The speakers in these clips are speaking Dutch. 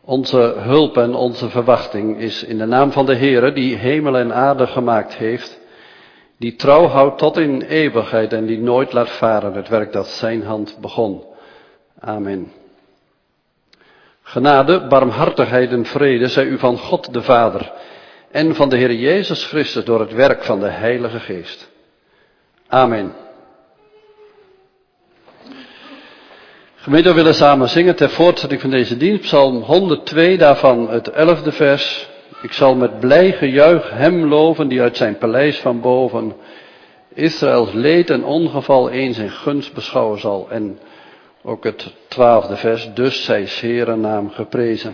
Onze hulp en onze verwachting is in de naam van de Heere, die hemel en aarde gemaakt heeft, die trouw houdt tot in eeuwigheid en die nooit laat varen het werk dat zijn hand begon. Amen. Genade, barmhartigheid en vrede zij u van God de Vader en van de Heer Jezus Christus door het werk van de Heilige Geest. Amen. Gemeente, we willen samen zingen ter voortzetting van deze dienst, Psalm 102, daarvan het 11e vers. Ik zal met blij gejuich hem loven die uit zijn paleis van boven Israëls leed en ongeval eens in gunst beschouwen zal. En ook het 12e vers, dus zij 's Heeren naam geprezen.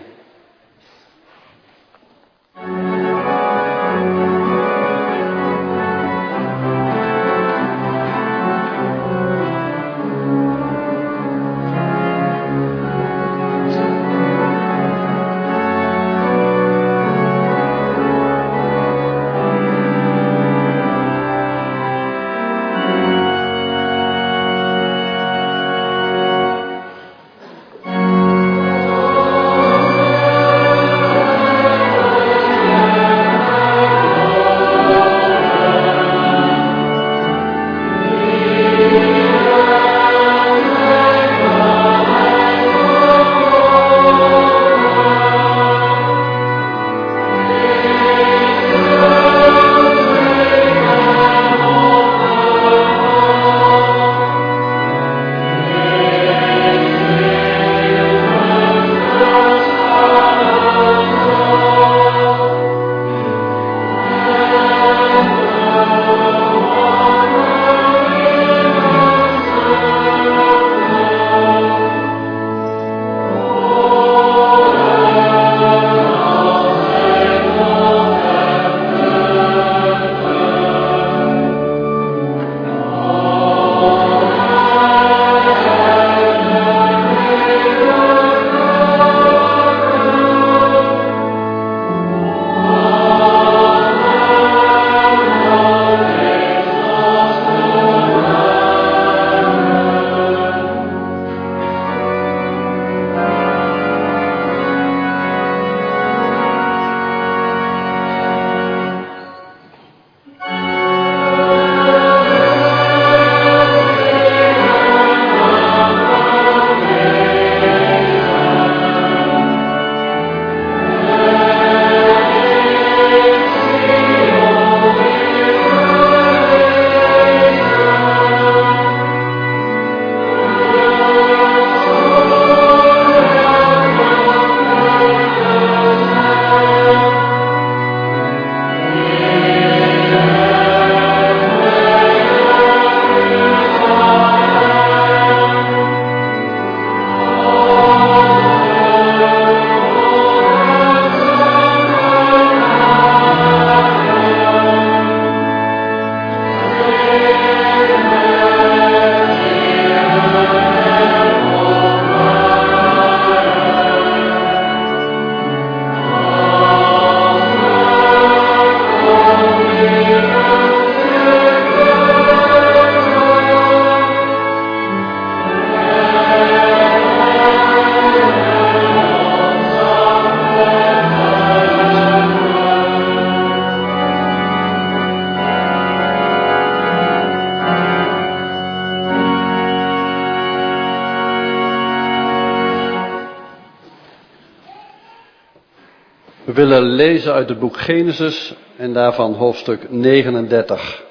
We willen lezen uit het boek Genesis en daarvan hoofdstuk 39.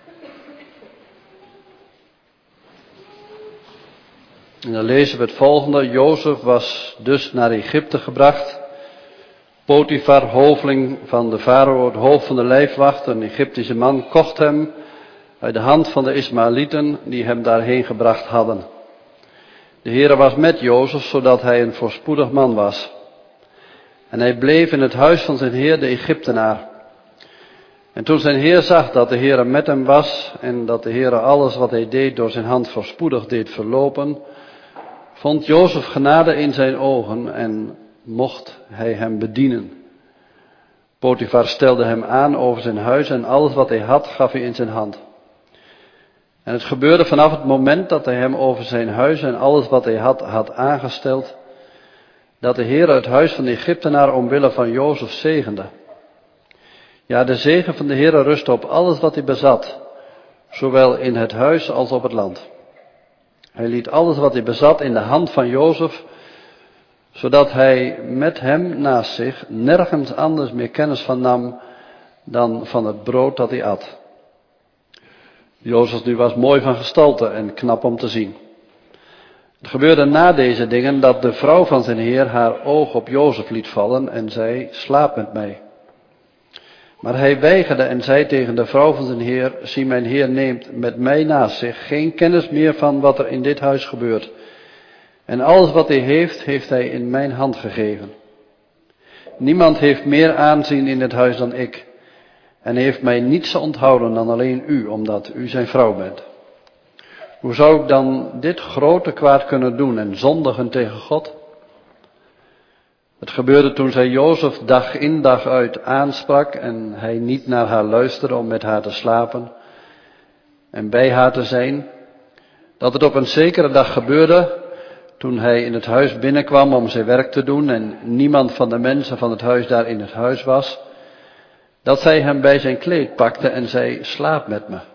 En dan lezen we het volgende. Jozef was dus naar Egypte gebracht. Potifar, hoveling van de farao, het hoofd van de lijfwacht, een Egyptische man, kocht hem uit de hand van de Ismaëlieten die hem daarheen gebracht hadden. De Heere was met Jozef, zodat hij een voorspoedig man was. En hij bleef in het huis van zijn heer, de Egyptenaar. En toen zijn heer zag dat de Heere met hem was en dat de Heere alles wat hij deed door zijn hand voorspoedig deed verlopen, vond Jozef genade in zijn ogen en mocht hij hem bedienen. Potifar stelde hem aan over zijn huis en alles wat hij had gaf hij in zijn hand. En het gebeurde vanaf het moment dat hij hem over zijn huis en alles wat hij had aangesteld, dat de Heer het huis van de Egyptenaar omwille van Jozef zegende. Ja, de zegen van de Heer rustte op alles wat hij bezat, zowel in het huis als op het land. Hij liet alles wat hij bezat in de hand van Jozef, zodat hij met hem naast zich nergens anders meer kennis van nam dan van het brood dat hij at. Jozef nu was mooi van gestalte en knap om te zien. Het gebeurde na deze dingen dat de vrouw van zijn Heer haar oog op Jozef liet vallen en zei: slaap met mij. Maar hij weigerde en zei tegen de vrouw van zijn Heer: zie, mijn Heer neemt met mij naast zich geen kennis meer van wat er in dit huis gebeurt. En alles wat hij heeft, heeft hij in mijn hand gegeven. Niemand heeft meer aanzien in het huis dan ik. En hij heeft mij niets onthouden dan alleen u, omdat u zijn vrouw bent. Hoe zou ik dan dit grote kwaad kunnen doen en zondigen tegen God? Het gebeurde toen zij Jozef dag in dag uit aansprak en hij niet naar haar luisterde om met haar te slapen en bij haar te zijn, dat het op een zekere dag gebeurde, toen hij in het huis binnenkwam om zijn werk te doen en niemand van de mensen van het huis daar in het huis was, dat zij hem bij zijn kleed pakte en zei: slaap met me.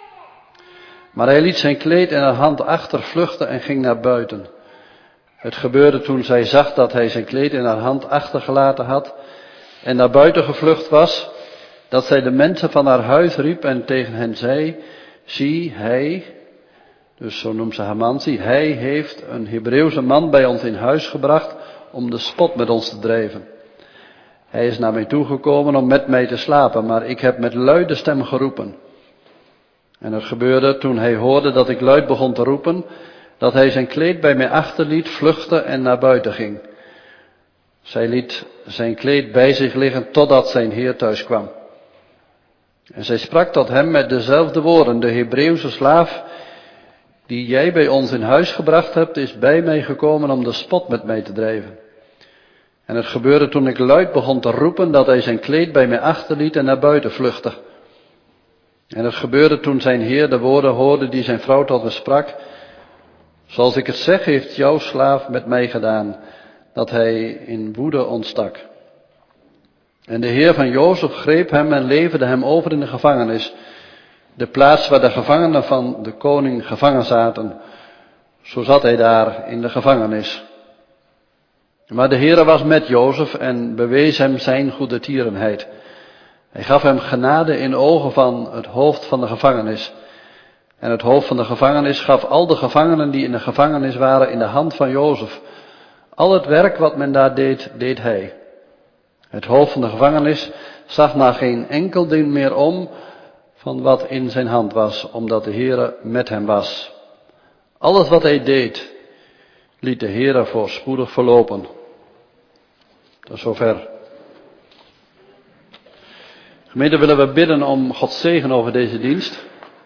Maar hij liet zijn kleed in haar hand achter vluchten en ging naar buiten. Het gebeurde toen zij zag dat hij zijn kleed in haar hand achtergelaten had en naar buiten gevlucht was, dat zij de mensen van haar huis riep en tegen hen zei: zie, hij, dus zo noemt ze haar man, zie, hij heeft een Hebreeuwse man bij ons in huis gebracht om de spot met ons te drijven. Hij is naar mij toegekomen om met mij te slapen, maar ik heb met luide stem geroepen. En het gebeurde toen hij hoorde dat ik luid begon te roepen, dat hij zijn kleed bij mij achterliet, vluchtte en naar buiten ging. Zij liet zijn kleed bij zich liggen totdat zijn Heer thuis kwam. En zij sprak tot hem met dezelfde woorden: de Hebreeuwse slaaf die jij bij ons in huis gebracht hebt, is bij mij gekomen om de spot met mij te drijven. En het gebeurde toen ik luid begon te roepen, dat hij zijn kleed bij mij achterliet en naar buiten vluchtte. En het gebeurde toen zijn Heer de woorden hoorde die zijn vrouw tot hem sprak: zoals ik het zeg, heeft jouw slaaf met mij gedaan, dat hij in woede ontstak. En de Heer van Jozef greep hem en leverde hem over in de gevangenis, de plaats waar de gevangenen van de koning gevangen zaten. Zo zat hij daar in de gevangenis. Maar de Heere was met Jozef en bewees hem zijn goedertierenheid. Hij gaf hem genade in ogen van het hoofd van de gevangenis. En het hoofd van de gevangenis gaf al de gevangenen die in de gevangenis waren in de hand van Jozef. Al het werk wat men daar deed, deed hij. Het hoofd van de gevangenis zag naar geen enkel ding meer om van wat in zijn hand was, omdat de Heere met hem was. Alles wat hij deed, liet de Heere voorspoedig verlopen. Tot zover. Gemeente, willen we bidden om Gods zegen over deze dienst.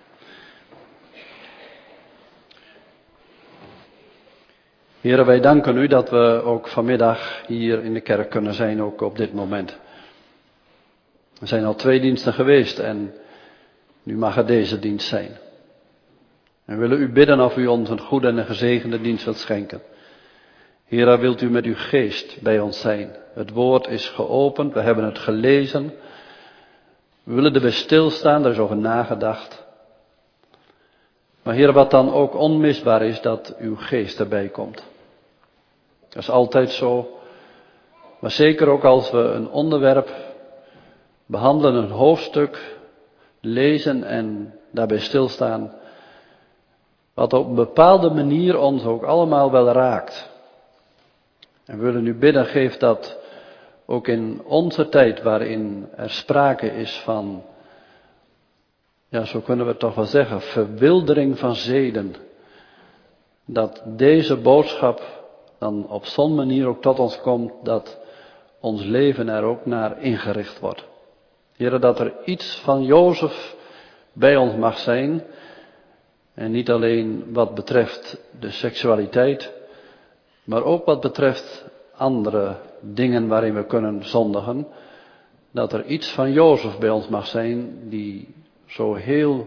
Heere, wij danken u dat we ook vanmiddag hier in de kerk kunnen zijn, ook op dit moment. Er zijn al 2 diensten geweest en nu mag het deze dienst zijn. En we willen u bidden of u ons een goede en een gezegende dienst wilt schenken. Heere, wilt u met uw geest bij ons zijn. Het woord is geopend, we hebben het gelezen. We willen erbij stilstaan, er is over nagedacht. Maar Heere, wat dan ook onmisbaar is, dat uw geest erbij komt. Dat is altijd zo. Maar zeker ook als we een onderwerp behandelen, een hoofdstuk lezen en daarbij stilstaan. Wat op een bepaalde manier ons ook allemaal wel raakt. En we willen u bidden, geef dat ook in onze tijd waarin er sprake is van, ja, zo kunnen we het toch wel zeggen, verwildering van zeden. Dat deze boodschap dan op zo'n manier ook tot ons komt, dat ons leven er ook naar ingericht wordt. Heere, dat er iets van Jozef bij ons mag zijn. En niet alleen wat betreft de seksualiteit, maar ook wat betreft andere dingen waarin we kunnen zondigen. Dat er iets van Jozef bij ons mag zijn die zo heel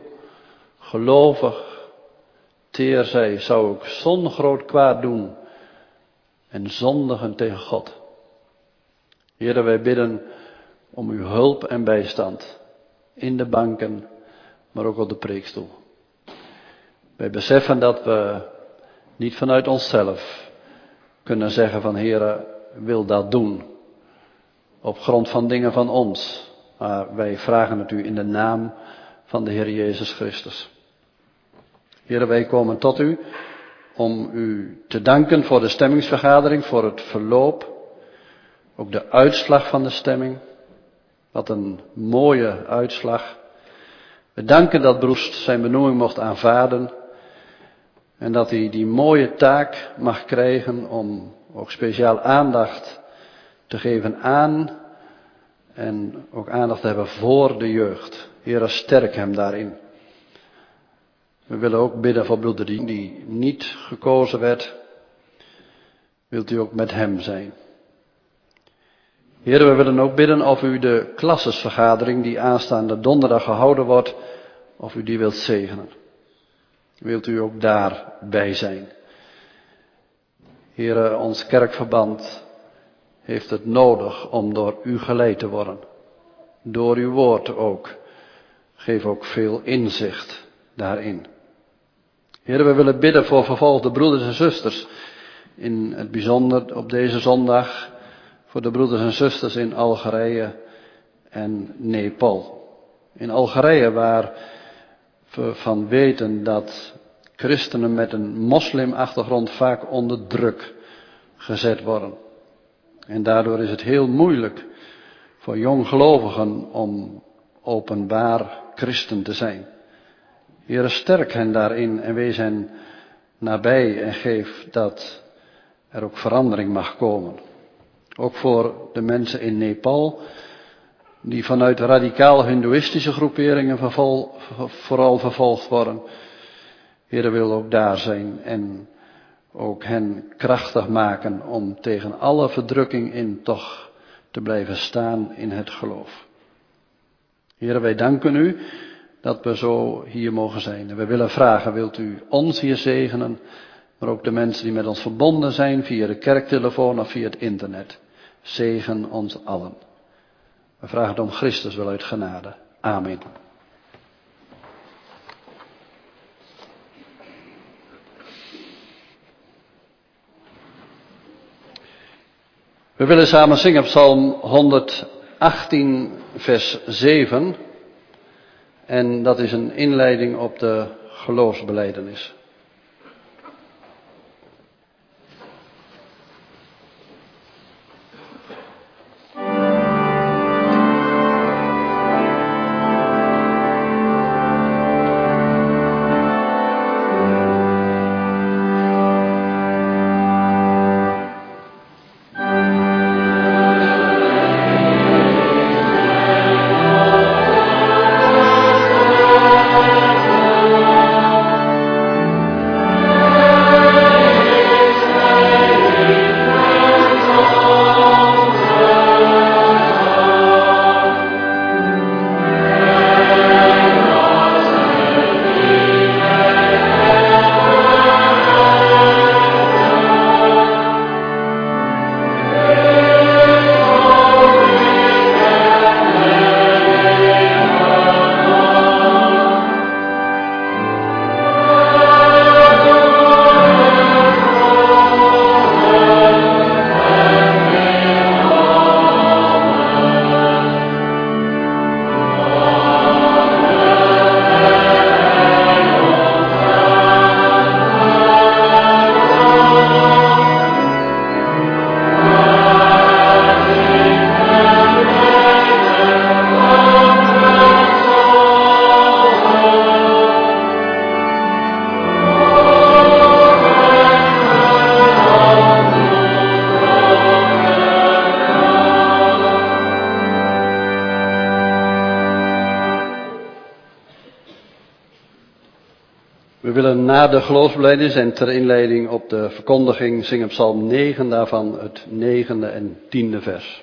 gelovig, teer zij, zou ik zo'n groot kwaad doen. en zondigen tegen God. Heere, wij bidden om uw hulp en bijstand in de banken, maar ook op de preekstoel. Wij beseffen dat we niet vanuit onszelf kunnen zeggen van Heere, wil dat doen. Op grond van dingen van ons. Maar wij vragen het u in de naam van de Heer Jezus Christus. Heere, wij komen tot u om u te danken voor de stemmingsvergadering, voor het verloop. Ook de uitslag van de stemming. Wat een mooie uitslag. We danken dat Broest zijn benoeming mocht aanvaarden. En dat hij die mooie taak mag krijgen om ook speciaal aandacht te geven aan. En ook aandacht te hebben voor de jeugd. Heere, sterk hem daarin. We willen ook bidden voor broeder die niet gekozen werd. Wilt u ook met hem zijn. Heere, we willen ook bidden of u de klassesvergadering die aanstaande donderdag gehouden wordt, of u die wilt zegenen. Wilt u ook daarbij zijn. Heere, ons kerkverband heeft het nodig om door u geleid te worden. Door uw woord ook. Geef ook veel inzicht daarin. Heere, we willen bidden voor vervolgde broeders en zusters. In het bijzonder op deze zondag voor de broeders en zusters in Algerije en Nepal. In Algerije waar we van weten dat christenen met een moslimachtergrond vaak onder druk gezet worden. En daardoor is het heel moeilijk voor jonggelovigen om openbaar christen te zijn. Heere, sterk hen daarin en wees hen nabij en geef dat er ook verandering mag komen. Ook voor de mensen in Nepal, die vanuit radicaal hindoeïstische groeperingen vooral vervolgd worden. Heere, wil ook daar zijn en ook hen krachtig maken om tegen alle verdrukking in toch te blijven staan in het geloof. Heere, wij danken u dat we zo hier mogen zijn. En we willen vragen, wilt u ons hier zegenen, maar ook de mensen die met ons verbonden zijn via de kerktelefoon of via het internet. Zegen ons allen. We vragen het om Christus wel uit genade. Amen. We willen samen zingen Psalm 118 vers 7. En dat is een inleiding op de geloofsbelijdenis. We willen na de geloofsbelijdenis en ter inleiding op de verkondiging zingen Psalm 9, daarvan het 9e en 10e vers.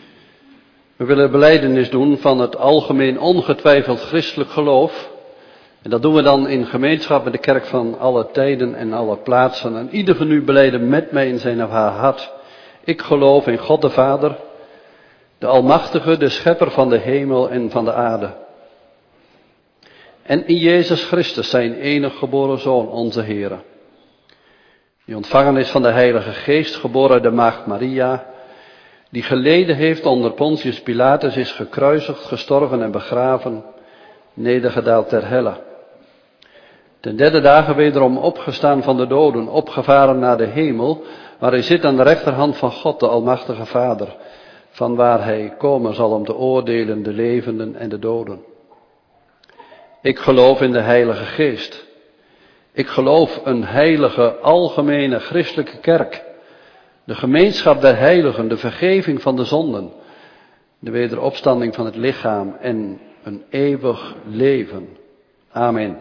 We willen belijdenis doen van het algemeen ongetwijfeld christelijk geloof En dat doen we dan in gemeenschap met de kerk van alle tijden en alle plaatsen. En ieder van u beleidde met mij in zijn of haar hart. Ik geloof in God de Vader, de Almachtige, de Schepper van de hemel en van de aarde. En in Jezus Christus, zijn enige geboren Zoon, onze Heere. Die ontvangen is van de Heilige Geest, geboren uit de Maagd Maria. Die geleden heeft onder Pontius Pilatus, is gekruisigd, gestorven en begraven, nedergedaald ter helle. Ten derde dagen wederom opgestaan van de doden, opgevaren naar de hemel, waar hij zit aan de rechterhand van God, de Almachtige Vader, van waar hij komen zal om te oordelen de levenden en de doden. Ik geloof in de Heilige Geest. Ik geloof een heilige, algemene, christelijke kerk. De gemeenschap der heiligen, de vergeving van de zonden, de wederopstanding van het lichaam en een eeuwig leven. Amen.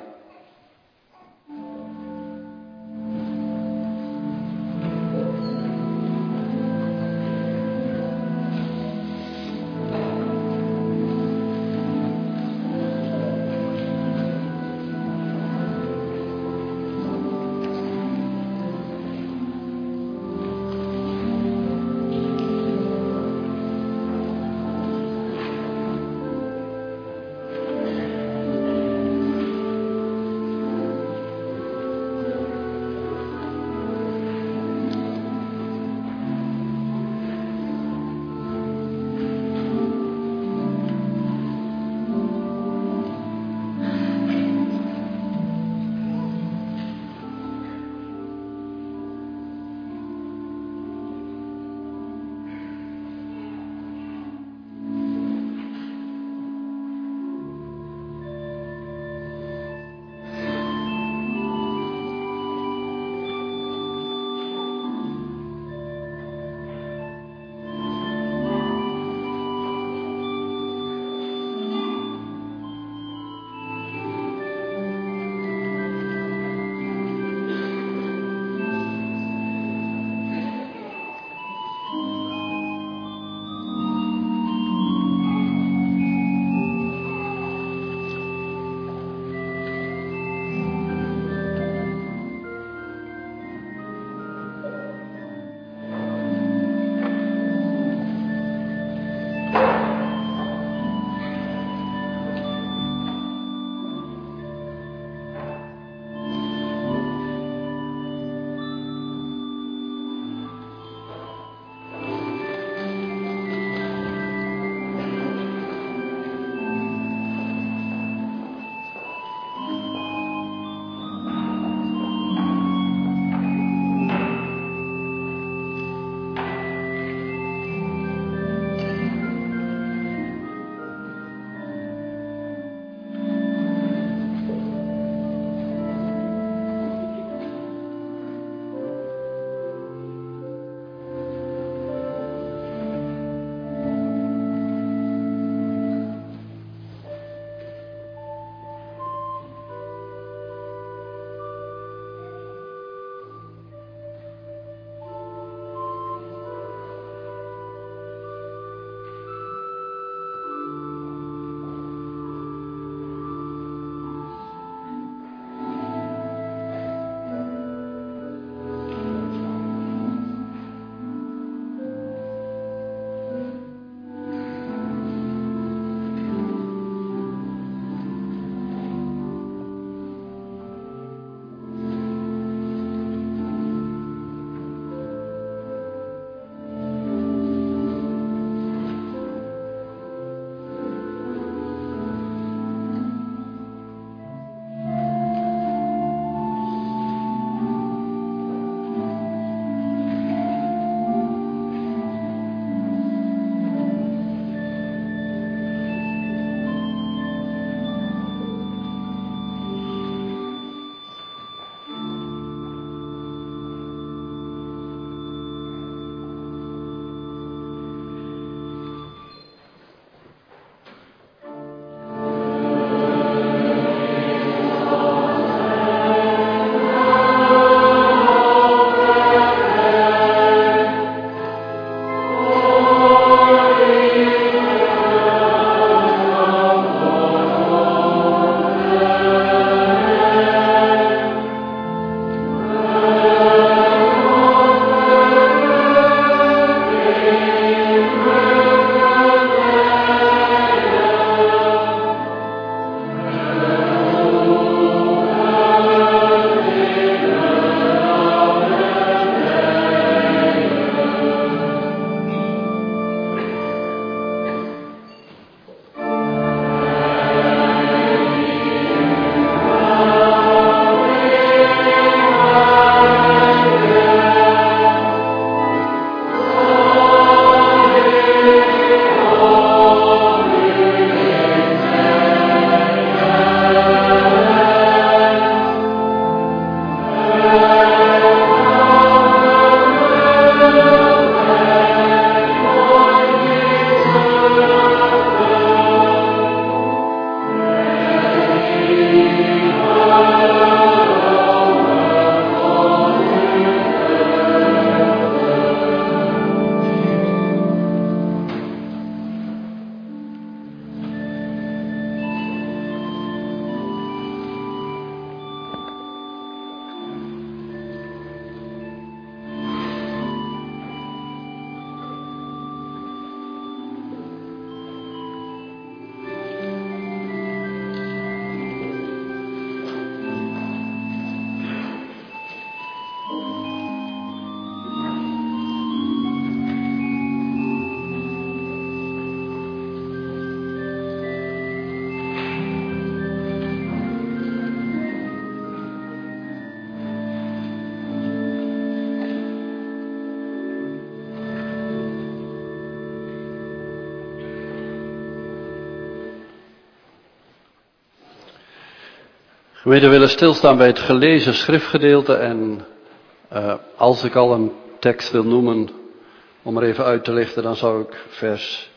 We willen stilstaan bij het gelezen schriftgedeelte en als ik al een tekst wil noemen, om er even uit te lichten, dan zou ik vers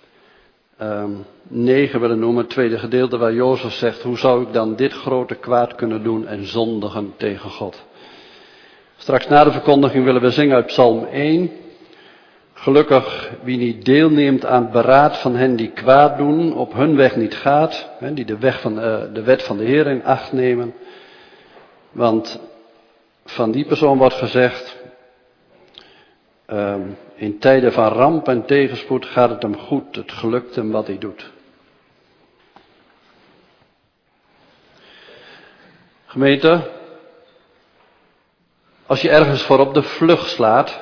9 willen noemen, het tweede gedeelte waar Jozef zegt, hoe zou ik dan dit grote kwaad kunnen doen en zondigen tegen God. Straks na de verkondiging willen we zingen uit Psalm 1. Gelukkig wie niet deelneemt aan het beraad van hen die kwaad doen, op hun weg niet gaat, die de wet van de Heer in acht nemen. Want van die persoon wordt gezegd, in tijden van ramp en tegenspoed gaat het hem goed, het gelukt hem wat hij doet. Gemeente, als je ergens voor op de vlucht slaat,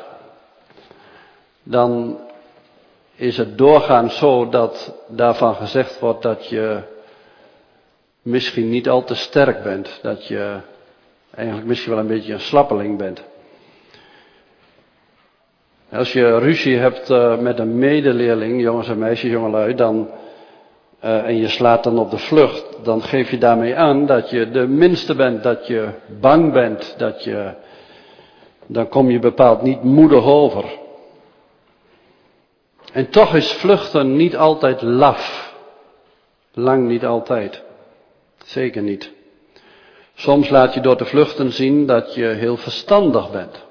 dan is het doorgaans zo dat daarvan gezegd wordt dat je misschien niet al te sterk bent. Dat je eigenlijk misschien wel een beetje een slappeling bent. Als je ruzie hebt met een medeleerling, jongens en meisjes, jongelui, en je slaat dan op de vlucht, dan geef je daarmee aan dat je de minste bent, dat je bang bent, dan kom je bepaald niet moedig over. En toch is vluchten niet altijd laf. Lang niet altijd. Zeker niet. Soms laat je door te vluchten zien dat je heel verstandig bent.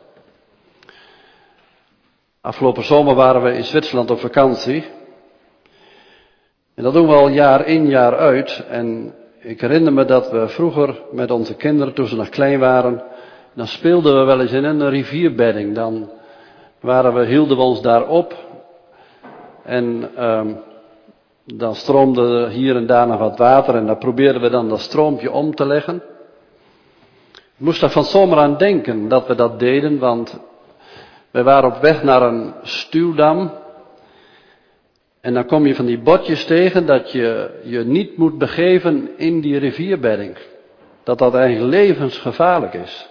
Afgelopen zomer waren we in Zwitserland op vakantie. En dat doen we al jaar in jaar uit. En ik herinner me dat we vroeger met onze kinderen, toen ze nog klein waren, dan speelden we wel eens in een rivierbedding. Dan hielden we ons daar op. En dan stroomde er hier en daar nog wat water en daar probeerden we dan dat stroompje om te leggen. Ik moest daar van zomer aan denken dat we dat deden, want wij waren op weg naar een stuwdam. En dan kom je van die bordjes tegen dat je je niet moet begeven in die rivierbedding. Dat eigenlijk levensgevaarlijk is.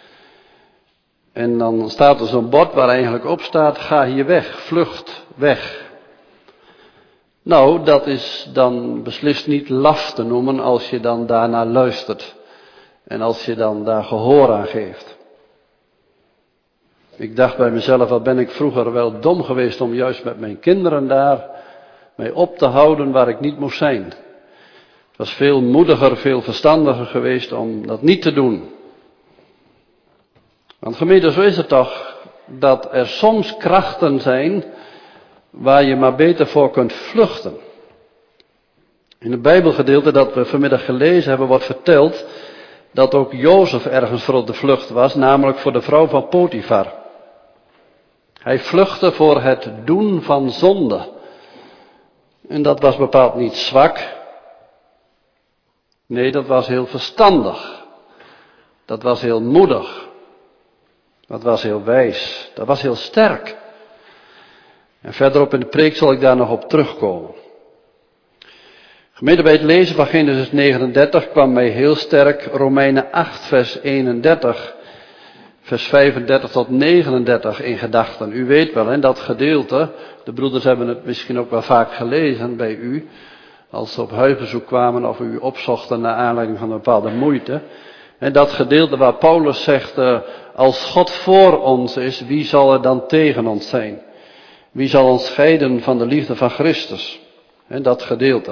En dan staat er zo'n bord waar eigenlijk op staat, ga hier weg, vlucht weg. Nou, dat is dan beslist niet laf te noemen als je dan daarnaar luistert. En als je dan daar gehoor aan geeft. Ik dacht bij mezelf, wat ben ik vroeger wel dom geweest om juist met mijn kinderen daar mee op te houden waar ik niet moest zijn. Het was veel moediger, veel verstandiger geweest om dat niet te doen. Want gemeente, zo is het toch, dat er soms krachten zijn waar je maar beter voor kunt vluchten. In het Bijbelgedeelte dat we vanmiddag gelezen hebben wordt verteld dat ook Jozef ergens voor op de vlucht was, namelijk voor de vrouw van Potifar. Hij vluchtte voor het doen van zonde. En dat was bepaald niet zwak. Nee, dat was heel verstandig. Dat was heel moedig. Dat was heel wijs. Dat was heel sterk. En verderop in de preek zal ik daar nog op terugkomen. Gemeente, bij het lezen van Genesis 39 kwam mij heel sterk Romeinen 8 vers 31, vers 35 tot 39 in gedachten. U weet wel, hè, dat gedeelte, de broeders hebben het misschien ook wel vaak gelezen bij u, als ze op huisbezoek kwamen of u opzochten naar aanleiding van een bepaalde moeite. En dat gedeelte waar Paulus zegt, als God voor ons is, wie zal er dan tegen ons zijn? Wie zal ons scheiden van de liefde van Christus? En dat gedeelte.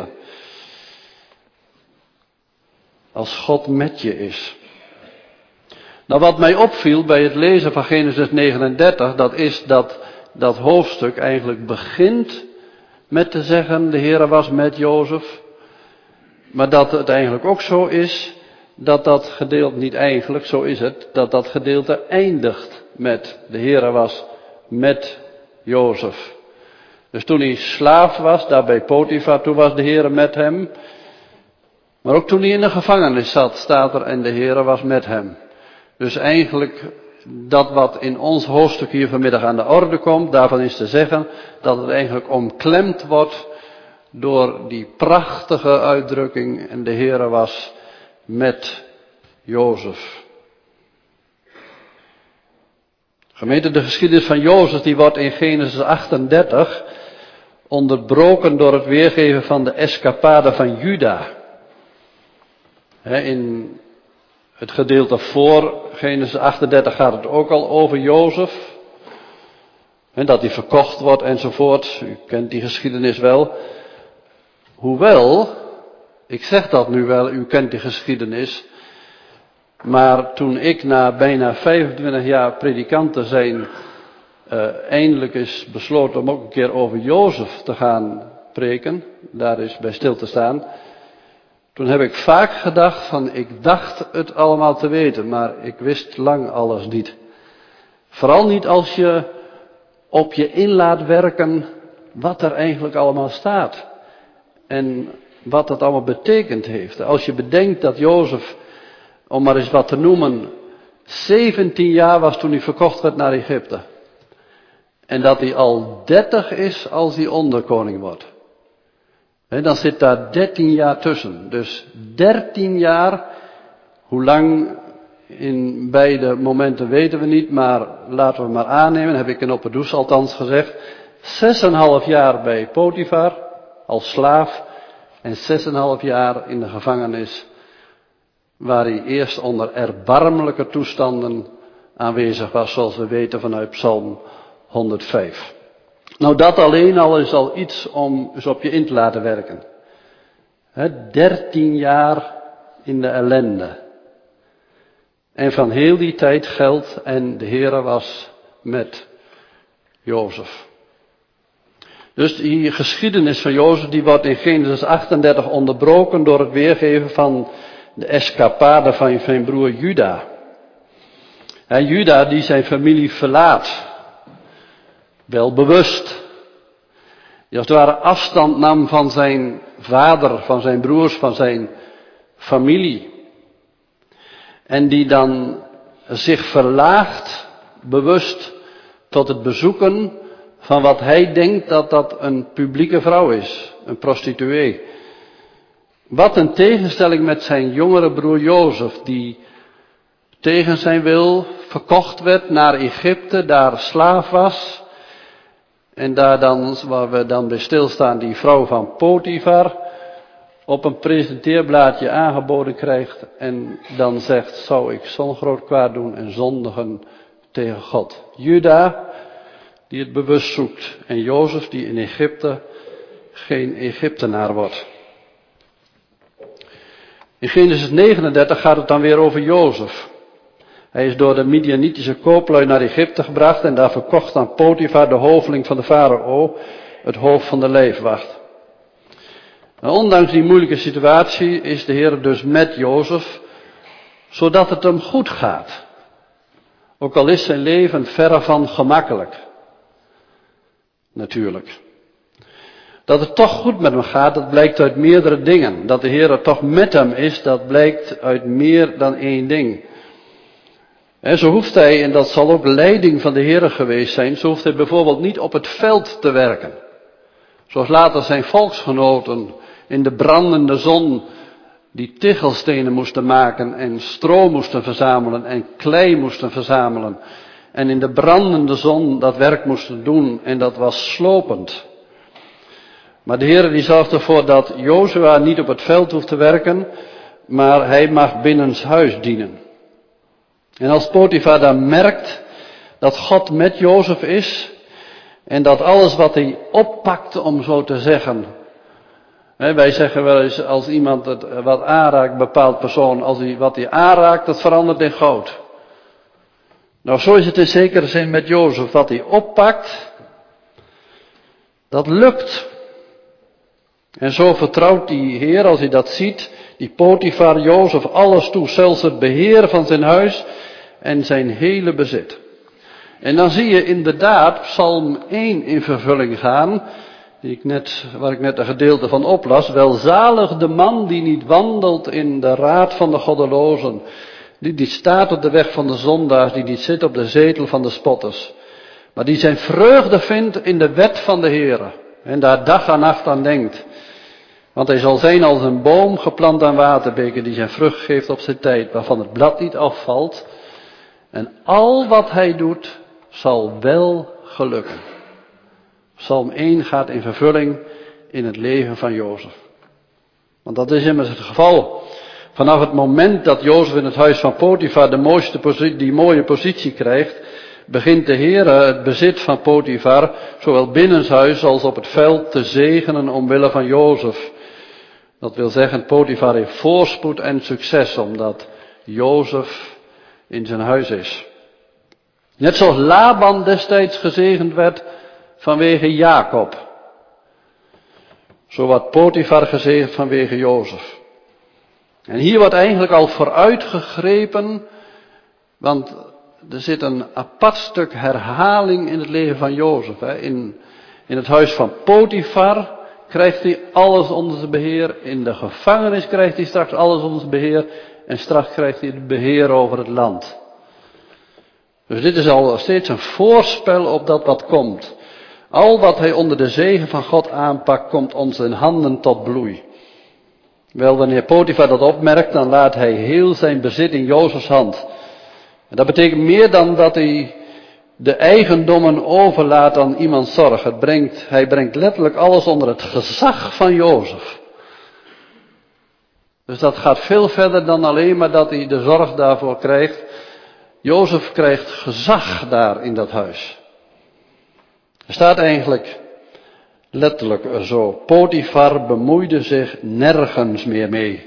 Als God met je is. Nou, wat mij opviel bij het lezen van Genesis 39, dat is dat hoofdstuk eigenlijk begint met te zeggen, de Heere was met Jozef. Maar dat het eigenlijk ook zo is, dat gedeelte, niet eigenlijk, zo is het, dat gedeelte eindigt met, de Heere was met Jozef. Dus toen hij slaaf was, daar bij Potifar, toen was de Heere met hem. Maar ook toen hij in de gevangenis zat, staat er, en de Heere was met hem. Dus eigenlijk, dat wat in ons hoofdstuk hier vanmiddag aan de orde komt, daarvan is te zeggen, dat het eigenlijk omklemd wordt door die prachtige uitdrukking, en de Heere was met Jozef. Gemeente, de geschiedenis van Jozef, die wordt in Genesis 38 onderbroken door het weergeven van de escapade van Juda. In Het gedeelte voor Genesis 38 gaat het ook al over Jozef. En dat hij verkocht wordt enzovoort. U kent die geschiedenis wel. Hoewel, ik zeg dat nu wel, u kent die geschiedenis. Maar toen ik na bijna 25 jaar predikant te zijn, eindelijk is besloten om ook een keer over Jozef te gaan preken. Daar is bij stil te staan. Toen heb ik vaak gedacht van, ik dacht het allemaal te weten, maar ik wist lang alles niet. Vooral niet als je op je in laat werken wat er eigenlijk allemaal staat. En wat dat allemaal betekend heeft. Als je bedenkt dat Jozef, om maar eens wat te noemen, 17 jaar was toen hij verkocht werd naar Egypte. En dat hij al 30 is als hij onderkoning wordt. En dan zit daar 13 jaar tussen. Dus 13 jaar, hoe lang in beide momenten weten we niet, maar laten we maar aannemen, heb ik in Opperdoes althans gezegd. 6,5 jaar bij Potifar als slaaf en 6,5 jaar in de gevangenis, waar hij eerst onder erbarmelijke toestanden aanwezig was, zoals we weten vanuit Psalm 105. Nou, dat alleen al is al iets om eens op je in te laten werken. 13 jaar in de ellende. En van heel die tijd geldt, en de Heere was met Jozef. Dus die geschiedenis van Jozef, die wordt in Genesis 38 onderbroken door het weergeven van de escapade van zijn broer Juda. Juda die zijn familie verlaat. Wel bewust. Die als het ware afstand nam van zijn vader, van zijn broers, van zijn familie. En die dan zich verlaagt, bewust, tot het bezoeken van wat hij denkt dat dat een publieke vrouw is. Een prostituee. Wat een tegenstelling met zijn jongere broer Jozef, die tegen zijn wil verkocht werd naar Egypte, daar slaaf was. En daar dan, waar we dan bij stilstaan, die vrouw van Potifar op een presenteerblaadje aangeboden krijgt en dan zegt, zou ik zo'n groot kwaad doen en zondigen tegen God. Juda, die het bewust zoekt, en Jozef, die in Egypte geen Egyptenaar wordt. In Genesis 39 gaat het dan weer over Jozef. Hij is door de Midianitische kooplui naar Egypte gebracht en daar verkocht aan Potifar, de hoveling van de farao, het hoofd van de lijfwacht. En ondanks die moeilijke situatie is de Heer dus met Jozef, zodat het hem goed gaat. Ook al is zijn leven verre van gemakkelijk. Natuurlijk. Dat het toch goed met hem gaat, dat blijkt uit meerdere dingen. Dat de Heer toch met hem is, dat blijkt uit meer dan één ding. En zo hoeft hij, en dat zal ook leiding van de Heer geweest zijn, zo hoeft hij bijvoorbeeld niet op het veld te werken. Zoals later zijn volksgenoten in de brandende zon die tichelstenen moesten maken en stro moesten verzamelen en klei moesten verzamelen. En in de brandende zon dat werk moesten doen en dat was slopend. Maar de Heer die zorgt ervoor dat Jozua niet op het veld hoeft te werken, maar hij mag binnenshuis dienen. En als Potifar dan merkt dat God met Jozef is en dat alles wat hij oppakt, om zo te zeggen. Wij zeggen wel eens als iemand het wat aanraakt, een bepaald persoon, wat hij aanraakt, dat verandert in goud. Nou, zo is het in zekere zin met Jozef. Wat hij oppakt, dat lukt. En zo vertrouwt die Heer, als hij dat ziet, die Potifar Jozef alles toe, zelfs het beheer van zijn huis en zijn hele bezit. En dan zie je inderdaad Psalm 1 in vervulling gaan, waar ik net een gedeelte van oplas. Welzalig de man die niet wandelt in de raad van de goddelozen, die niet staat op de weg van de zondaars, die niet zit op de zetel van de spotters, maar die zijn vreugde vindt in de wet van de Heere en daar dag en nacht aan denkt. Want hij zal zijn als een boom geplant aan waterbeken die zijn vrucht geeft op zijn tijd, waarvan het blad niet afvalt. En al wat hij doet, zal wel gelukken. Psalm 1 gaat in vervulling in het leven van Jozef. Want dat is immers het geval. Vanaf het moment dat Jozef in het huis van Potifar die mooie positie krijgt, begint de Heer het bezit van Potifar, zowel binnenshuis als op het veld, te zegenen omwille van Jozef. Dat wil zeggen, Potifar heeft voorspoed en succes, omdat Jozef in zijn huis is. Net zoals Laban destijds gezegend werd vanwege Jacob. Zo wordt Potifar gezegend vanwege Jozef. En hier wordt eigenlijk al vooruitgegrepen, want er zit een apart stuk herhaling in het leven van Jozef. In het huis van Potifar krijgt hij alles onder zijn beheer. In de gevangenis krijgt hij straks alles onder zijn beheer. En straks krijgt hij het beheer over het land. Dus dit is al steeds een voorspel op dat wat komt. Al wat hij onder de zegen van God aanpakt, komt ons in handen tot bloei. Wel, wanneer Potifar dat opmerkt, dan laat hij heel zijn bezit in Jozefs hand. En dat betekent meer dan dat hij de eigendommen overlaat aan iemands zorg. Hij brengt letterlijk alles onder het gezag van Jozef. Dus dat gaat veel verder dan alleen maar dat hij de zorg daarvoor krijgt. Jozef krijgt gezag daar in dat huis. Er staat eigenlijk letterlijk zo: Potifar bemoeide zich nergens meer mee.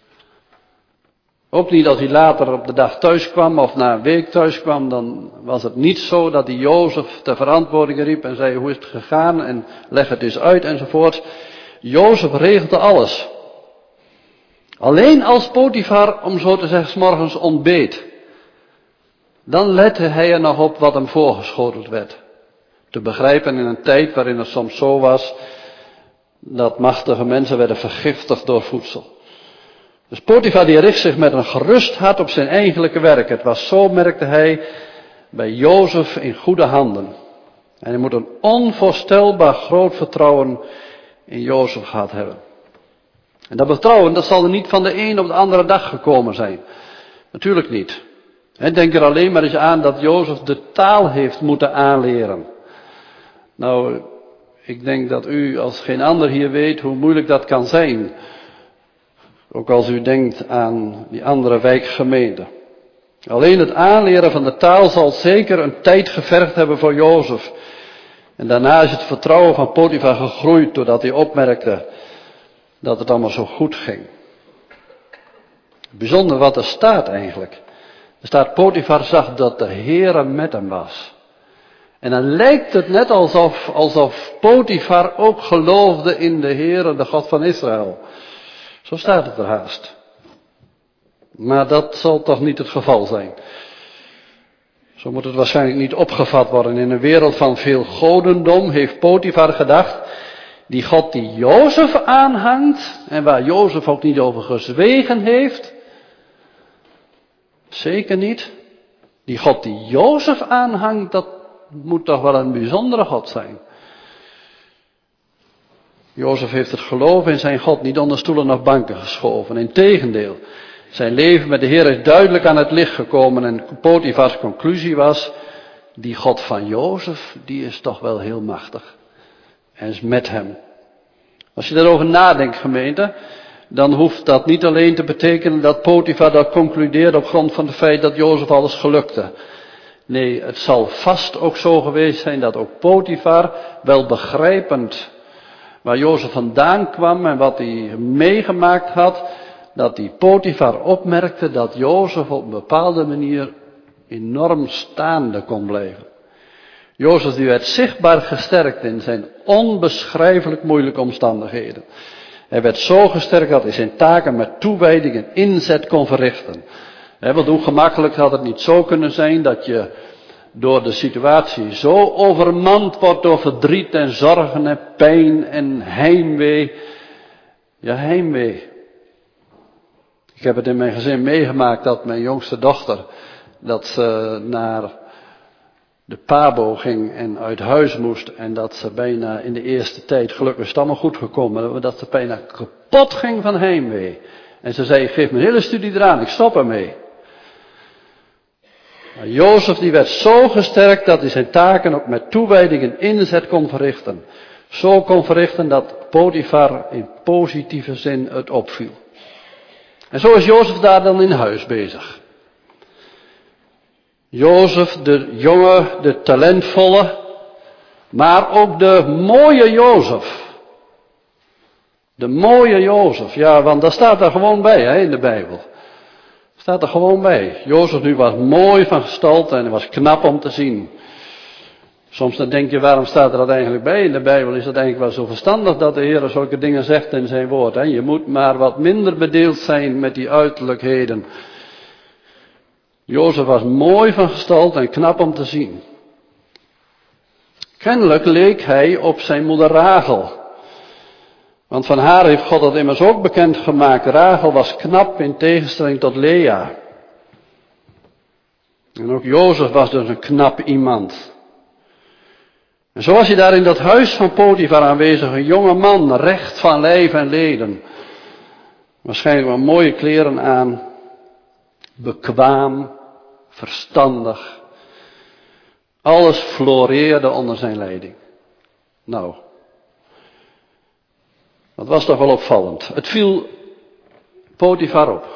Ook niet als hij later op de dag thuis kwam of na een week thuis kwam, dan was het niet zo dat hij Jozef ter verantwoording riep en zei: hoe is het gegaan en leg het eens uit enzovoort. Jozef regelde alles. Alleen als Potifar, om zo te zeggen, 's morgens ontbeet, dan lette hij er nog op wat hem voorgeschoteld werd. Te begrijpen in een tijd waarin het soms zo was dat machtige mensen werden vergiftigd door voedsel. Dus Potifar die richt zich met een gerust hart op zijn eigenlijke werk. Het was zo, merkte hij, bij Jozef in goede handen. En hij moet een onvoorstelbaar groot vertrouwen in Jozef gehad hebben. En dat vertrouwen, dat zal er niet van de een op de andere dag gekomen zijn. Natuurlijk niet. Denk er alleen maar eens aan dat Jozef de taal heeft moeten aanleren. Nou, ik denk dat u als geen ander hier weet hoe moeilijk dat kan zijn. Ook als u denkt aan die andere wijkgemeente. Alleen het aanleren van de taal zal zeker een tijd gevergd hebben voor Jozef. En daarna is het vertrouwen van Potifar gegroeid doordat hij opmerkte dat het allemaal zo goed ging. Bijzonder wat er staat eigenlijk. Er staat: Potifar zag dat de Heere met hem was. En dan lijkt het net alsof Potifar ook geloofde in de Heere, de God van Israël. Zo staat het er haast. Maar dat zal toch niet het geval zijn. Zo moet het waarschijnlijk niet opgevat worden. In een wereld van veel godendom heeft Potifar gedacht: die God die Jozef aanhangt, en waar Jozef ook niet over gezwegen heeft, zeker niet. Die God die Jozef aanhangt, dat moet toch wel een bijzondere God zijn. Jozef heeft het geloof in zijn God niet onder stoelen of banken geschoven. Integendeel, zijn leven met de Heer is duidelijk aan het licht gekomen. En Potifars conclusie was: die God van Jozef, die is toch wel heel machtig. En is met hem. Als je daarover nadenkt, gemeente, dan hoeft dat niet alleen te betekenen dat Potifar dat concludeert op grond van het feit dat Jozef alles gelukte. Nee, het zal vast ook zo geweest zijn dat ook Potifar, wel begrijpend waar Jozef vandaan kwam en wat hij meegemaakt had, dat die Potifar opmerkte dat Jozef op een bepaalde manier enorm staande kon blijven. Jozef die werd zichtbaar gesterkt in zijn onbeschrijfelijk moeilijke omstandigheden. Hij werd zo gesterkt dat hij zijn taken met toewijding en inzet kon verrichten. Want hoe gemakkelijk had het niet zo kunnen zijn dat je door de situatie zo overmand wordt door verdriet en zorgen en pijn en heimwee. Ja, heimwee. Ik heb het in mijn gezin meegemaakt dat mijn jongste dochter, dat ze naar de pabo ging en uit huis moest en dat ze bijna in de eerste tijd, gelukkig is het allemaal goed gekomen, maar dat ze bijna kapot ging van heimwee. En ze zei: ik geef mijn hele studie eraan, ik stop ermee. Maar Jozef die werd zo gesterkt dat hij zijn taken ook met toewijding en inzet kon verrichten. Zo kon verrichten dat Potifar in positieve zin het opviel. En zo is Jozef daar dan in huis bezig. Jozef, de jonge, de talentvolle, maar ook de mooie Jozef. De mooie Jozef, ja, want dat staat er gewoon bij, hè, in de Bijbel. Staat er gewoon bij. Jozef nu was mooi van gestalte en hij was knap om te zien. Soms dan denk je, waarom staat er dat eigenlijk bij in de Bijbel? Is dat eigenlijk wel zo verstandig dat de Heer zulke dingen zegt in zijn woord? Hè? Je moet maar wat minder bedeeld zijn met die uiterlijkheden. Jozef was mooi van gestalte en knap om te zien. Kennelijk leek hij op zijn moeder Rachel. Want van haar heeft God dat immers ook bekend gemaakt. Rachel was knap in tegenstelling tot Lea. En ook Jozef was dus een knap iemand. En zo was hij daar in dat huis van Potifar aanwezig, een jonge man, recht van lijf en leden. Waarschijnlijk wel mooie kleren aan, bekwaam, verstandig. Alles floreerde onder zijn leiding. Nou, dat was toch wel opvallend. Het viel Potifar op.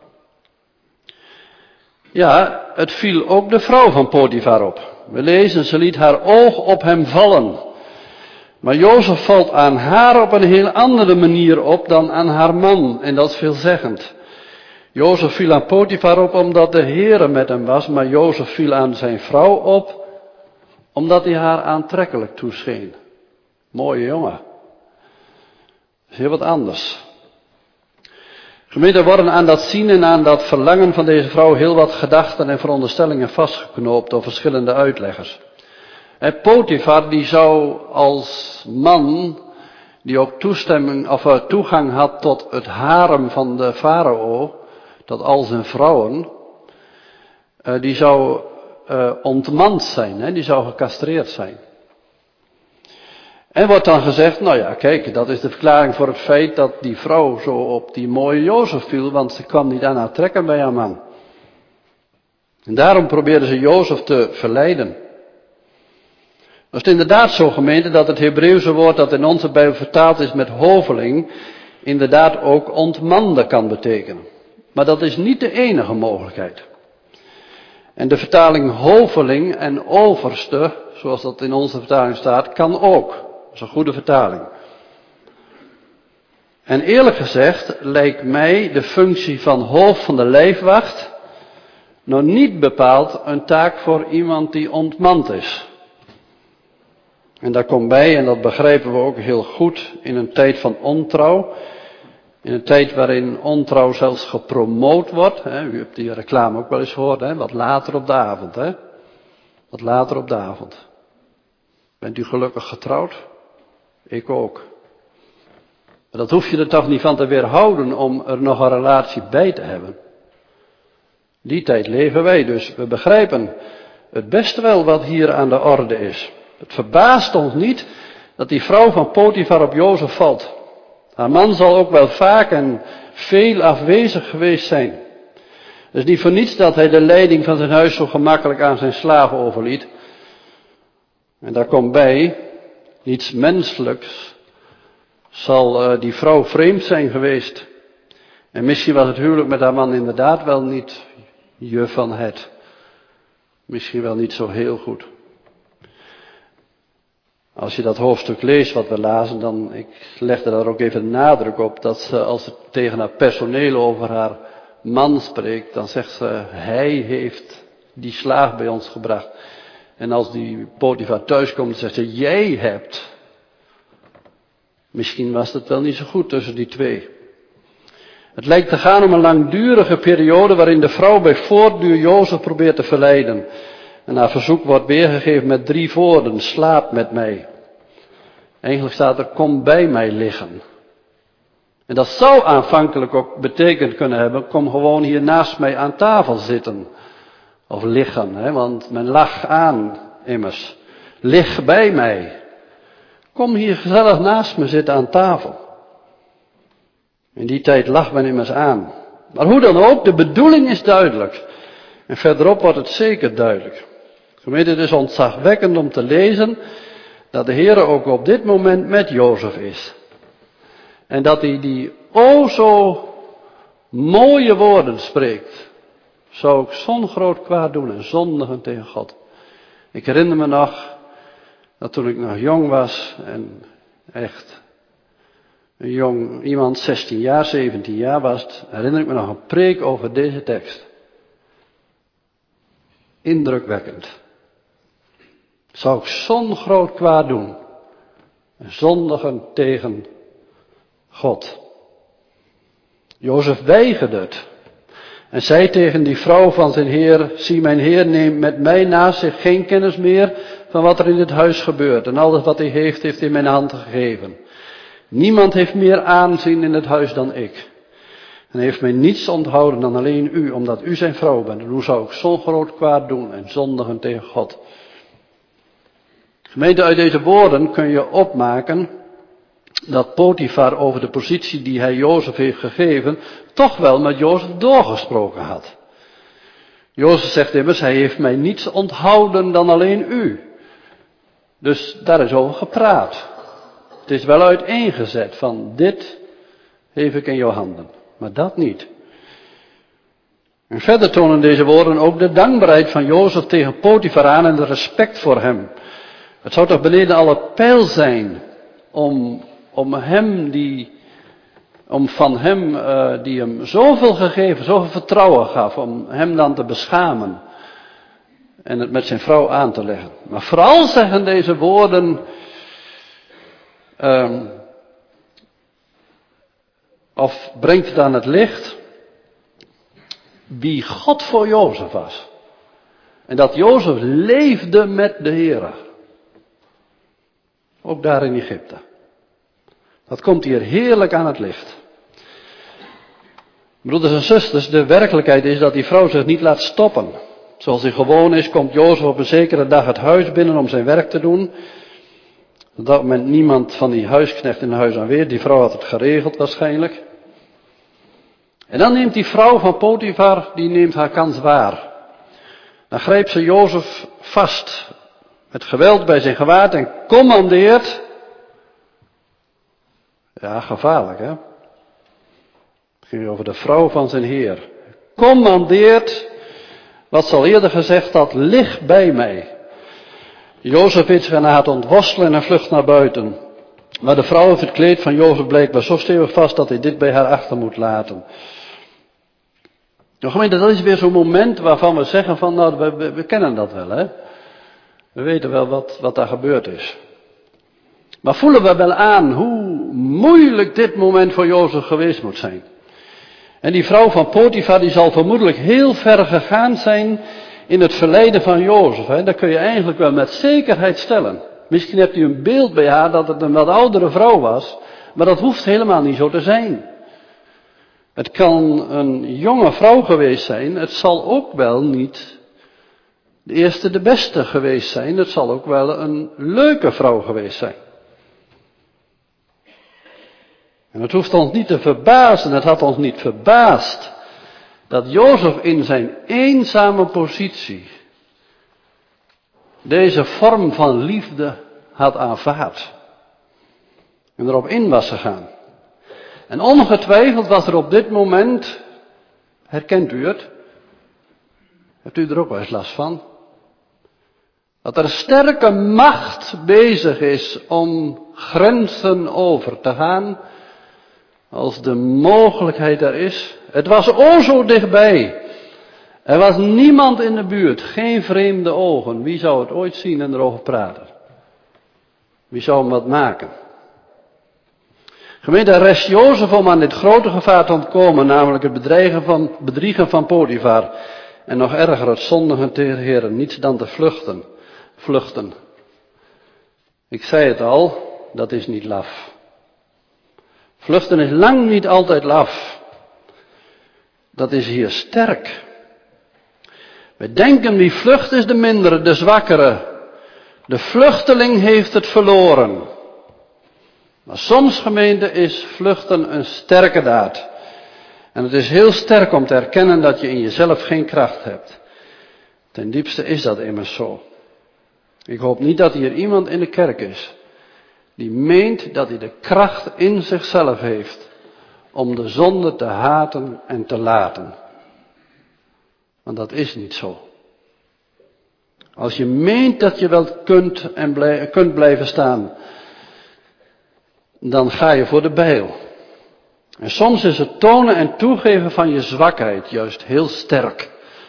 Ja, het viel ook de vrouw van Potifar op. We lezen, ze liet haar oog op hem vallen. Maar Jozef valt aan haar op een heel andere manier op dan aan haar man. En dat is veelzeggend. Jozef viel aan Potifar op omdat de Heere met hem was. Maar Jozef viel aan zijn vrouw op omdat hij haar aantrekkelijk toescheen. Mooie jongen. Dat is heel wat anders. Gemeente, worden aan dat zien en aan dat verlangen van deze vrouw heel wat gedachten en veronderstellingen vastgeknoopt door verschillende uitleggers. Potifar die zou als man die ook toegang had tot het harem van de farao, tot al zijn vrouwen, die zou ontmand zijn, die zou gecastreerd zijn. En wordt dan gezegd, nou ja, kijk, dat is de verklaring voor het feit dat die vrouw zo op die mooie Jozef viel, want ze kwam niet aan haar trekken bij haar man. En daarom probeerden ze Jozef te verleiden. Het is inderdaad zo, gemeente, dat het Hebreeuwse woord dat in onze Bijbel vertaald is met hoveling, inderdaad ook ontmanden kan betekenen. Maar dat is niet de enige mogelijkheid. En de vertaling hoveling en overste, zoals dat in onze vertaling staat, kan ook. Dat is een goede vertaling. En eerlijk gezegd lijkt mij de functie van hoofd van de lijfwacht nog niet bepaald een taak voor iemand die ontmand is. En daar komt bij, en dat begrijpen we ook heel goed, in een tijd van ontrouw. In een tijd waarin ontrouw zelfs gepromoot wordt. U hebt die reclame ook wel eens gehoord, wat later op de avond. Wat later op de avond. Bent u gelukkig getrouwd? Ik ook. Maar dat hoef je er toch niet van te weerhouden om er nog een relatie bij te hebben. Die tijd leven wij dus. We begrijpen het best wel wat hier aan de orde is. Het verbaast ons niet dat die vrouw van Potifar op Jozef valt. Haar man zal ook wel vaak en veel afwezig geweest zijn. Het is niet voor niets dat hij de leiding van zijn huis zo gemakkelijk aan zijn slaven overliet. En daar komt bij, niets menselijks zal die vrouw vreemd zijn geweest. En misschien was het huwelijk met haar man inderdaad wel niet je van het. Misschien wel niet zo heel goed. Als je dat hoofdstuk leest wat we lazen, dan, ik legde daar ook even nadruk op, dat ze als het tegen haar personeel over haar man spreekt, dan zegt ze, hij heeft die slaaf bij ons gebracht. En als die Potifar thuis komt, dan zegt ze, jij hebt. Misschien was het wel niet zo goed tussen die twee. Het lijkt te gaan om een langdurige periode waarin de vrouw bij voortduur Jozef probeert te verleiden. En haar verzoek wordt weergegeven met 3 woorden, slaap met mij. Eigenlijk staat er, kom bij mij liggen. En dat zou aanvankelijk ook betekend kunnen hebben, kom gewoon hier naast mij aan tafel zitten. Of liggen, want men lag aan immers. Lig bij mij. Kom hier gezellig naast me zitten aan tafel. In die tijd lag men immers aan. Maar hoe dan ook, de bedoeling is duidelijk. En verderop wordt het zeker duidelijk. Gemeente, het is ontzagwekkend om te lezen dat de Heer ook op dit moment met Jozef is. En dat hij die o zo mooie woorden spreekt, zou ik zo'n groot kwaad doen en zondigen tegen God. Ik herinner me nog dat toen ik nog jong was en echt een jong iemand, 16 jaar, 17 jaar was, herinner ik me nog een preek over deze tekst. Indrukwekkend. Zou ik zo'n groot kwaad doen en zondigen tegen God. Jozef weigerde het en zei tegen die vrouw van zijn heer, zie mijn heer neemt met mij naast zich geen kennis meer van wat er in het huis gebeurt en alles wat hij heeft in mijn hand gegeven. Niemand heeft meer aanzien in het huis dan ik. En heeft mij niets onthouden dan alleen u, omdat u zijn vrouw bent. En hoe zou ik zo'n groot kwaad doen en zondigen tegen God? Gemeente, uit deze woorden kun je opmaken dat Potifar over de positie die hij Jozef heeft gegeven, toch wel met Jozef doorgesproken had. Jozef zegt immers, hij heeft mij niets onthouden dan alleen u. Dus daar is over gepraat. Het is wel uiteengezet van dit geef ik in jouw handen, maar dat niet. En verder tonen deze woorden ook de dankbaarheid van Jozef tegen Potifar aan en de respect voor hem. Het zou toch beneden alle pijl zijn om van hem die hem zoveel gegeven, zoveel vertrouwen gaf, om hem dan te beschamen en het met zijn vrouw aan te leggen. Maar vooral zeggen deze woorden of brengt het aan het licht wie God voor Jozef was. En dat Jozef leefde met de Heere. Ook daar in Egypte. Dat komt hier heerlijk aan het licht. Broeders en zusters, de werkelijkheid is dat die vrouw zich niet laat stoppen. Zoals hij gewoon is, komt Jozef op een zekere dag het huis binnen om zijn werk te doen. Op dat moment niemand van die huisknecht in huis aanwezig. Die vrouw had het geregeld waarschijnlijk. En dan neemt die vrouw van Potifar, die neemt haar kans waar. Dan grijpt ze Jozef vast. Met geweld bij zijn gewaad en commandeert. Ja, gevaarlijk hè. Het ging over de vrouw van zijn heer. Commandeert, wat ze al eerder gezegd had, lig bij mij. Jozef weet zich aan haar te ontworstelen en vlucht naar buiten. Maar de vrouw heeft het kleed van Jozef blijkbaar zo stevig vast dat hij dit bij haar achter moet laten. Nou gemeente, dat is weer zo'n moment waarvan we zeggen van, nou we kennen dat wel hè. We weten wel wat daar gebeurd is. Maar voelen we wel aan hoe moeilijk dit moment voor Jozef geweest moet zijn. En die vrouw van Potifar die zal vermoedelijk heel ver gegaan zijn in het verleiden van Jozef. Hè. Dat kun je eigenlijk wel met zekerheid stellen. Misschien hebt u een beeld bij haar dat het een wat oudere vrouw was. Maar dat hoeft helemaal niet zo te zijn. Het kan een jonge vrouw geweest zijn. Het zal ook wel niet de eerste de beste geweest zijn. Het zal ook wel een leuke vrouw geweest zijn. En het hoeft ons niet te verbazen, het had ons niet verbaasd dat Jozef in zijn eenzame positie deze vorm van liefde had aanvaard. En erop in was gegaan. En ongetwijfeld was er op dit moment, herkent u het? Hebt u er ook wel eens last van? Dat er een sterke macht bezig is om grenzen over te gaan. Als de mogelijkheid er is. Het was o zo dichtbij. Er was niemand in de buurt. Geen vreemde ogen. Wie zou het ooit zien en erover praten? Wie zou hem wat maken? Gemeente, er rest Jozef om aan dit grote gevaar te ontkomen. Namelijk het bedriegen van Potifar. En nog erger het zondigen tegen de Heer. Niets dan te vluchten. Ik zei het al. Dat is niet laf. Vluchten is lang niet altijd laf. Dat is hier sterk. We denken wie vlucht is de mindere, de zwakkere. De vluchteling heeft het verloren. Maar soms gemeente is vluchten een sterke daad. En het is heel sterk om te erkennen dat je in jezelf geen kracht hebt. Ten diepste is dat immers zo. Ik hoop niet dat hier iemand in de kerk is die meent dat hij de kracht in zichzelf heeft om de zonde te haten en te laten. Want dat is niet zo. Als je meent dat je wel kunt blijven staan, dan ga je voor de bijl. En soms is het tonen en toegeven van je zwakheid juist heel sterk.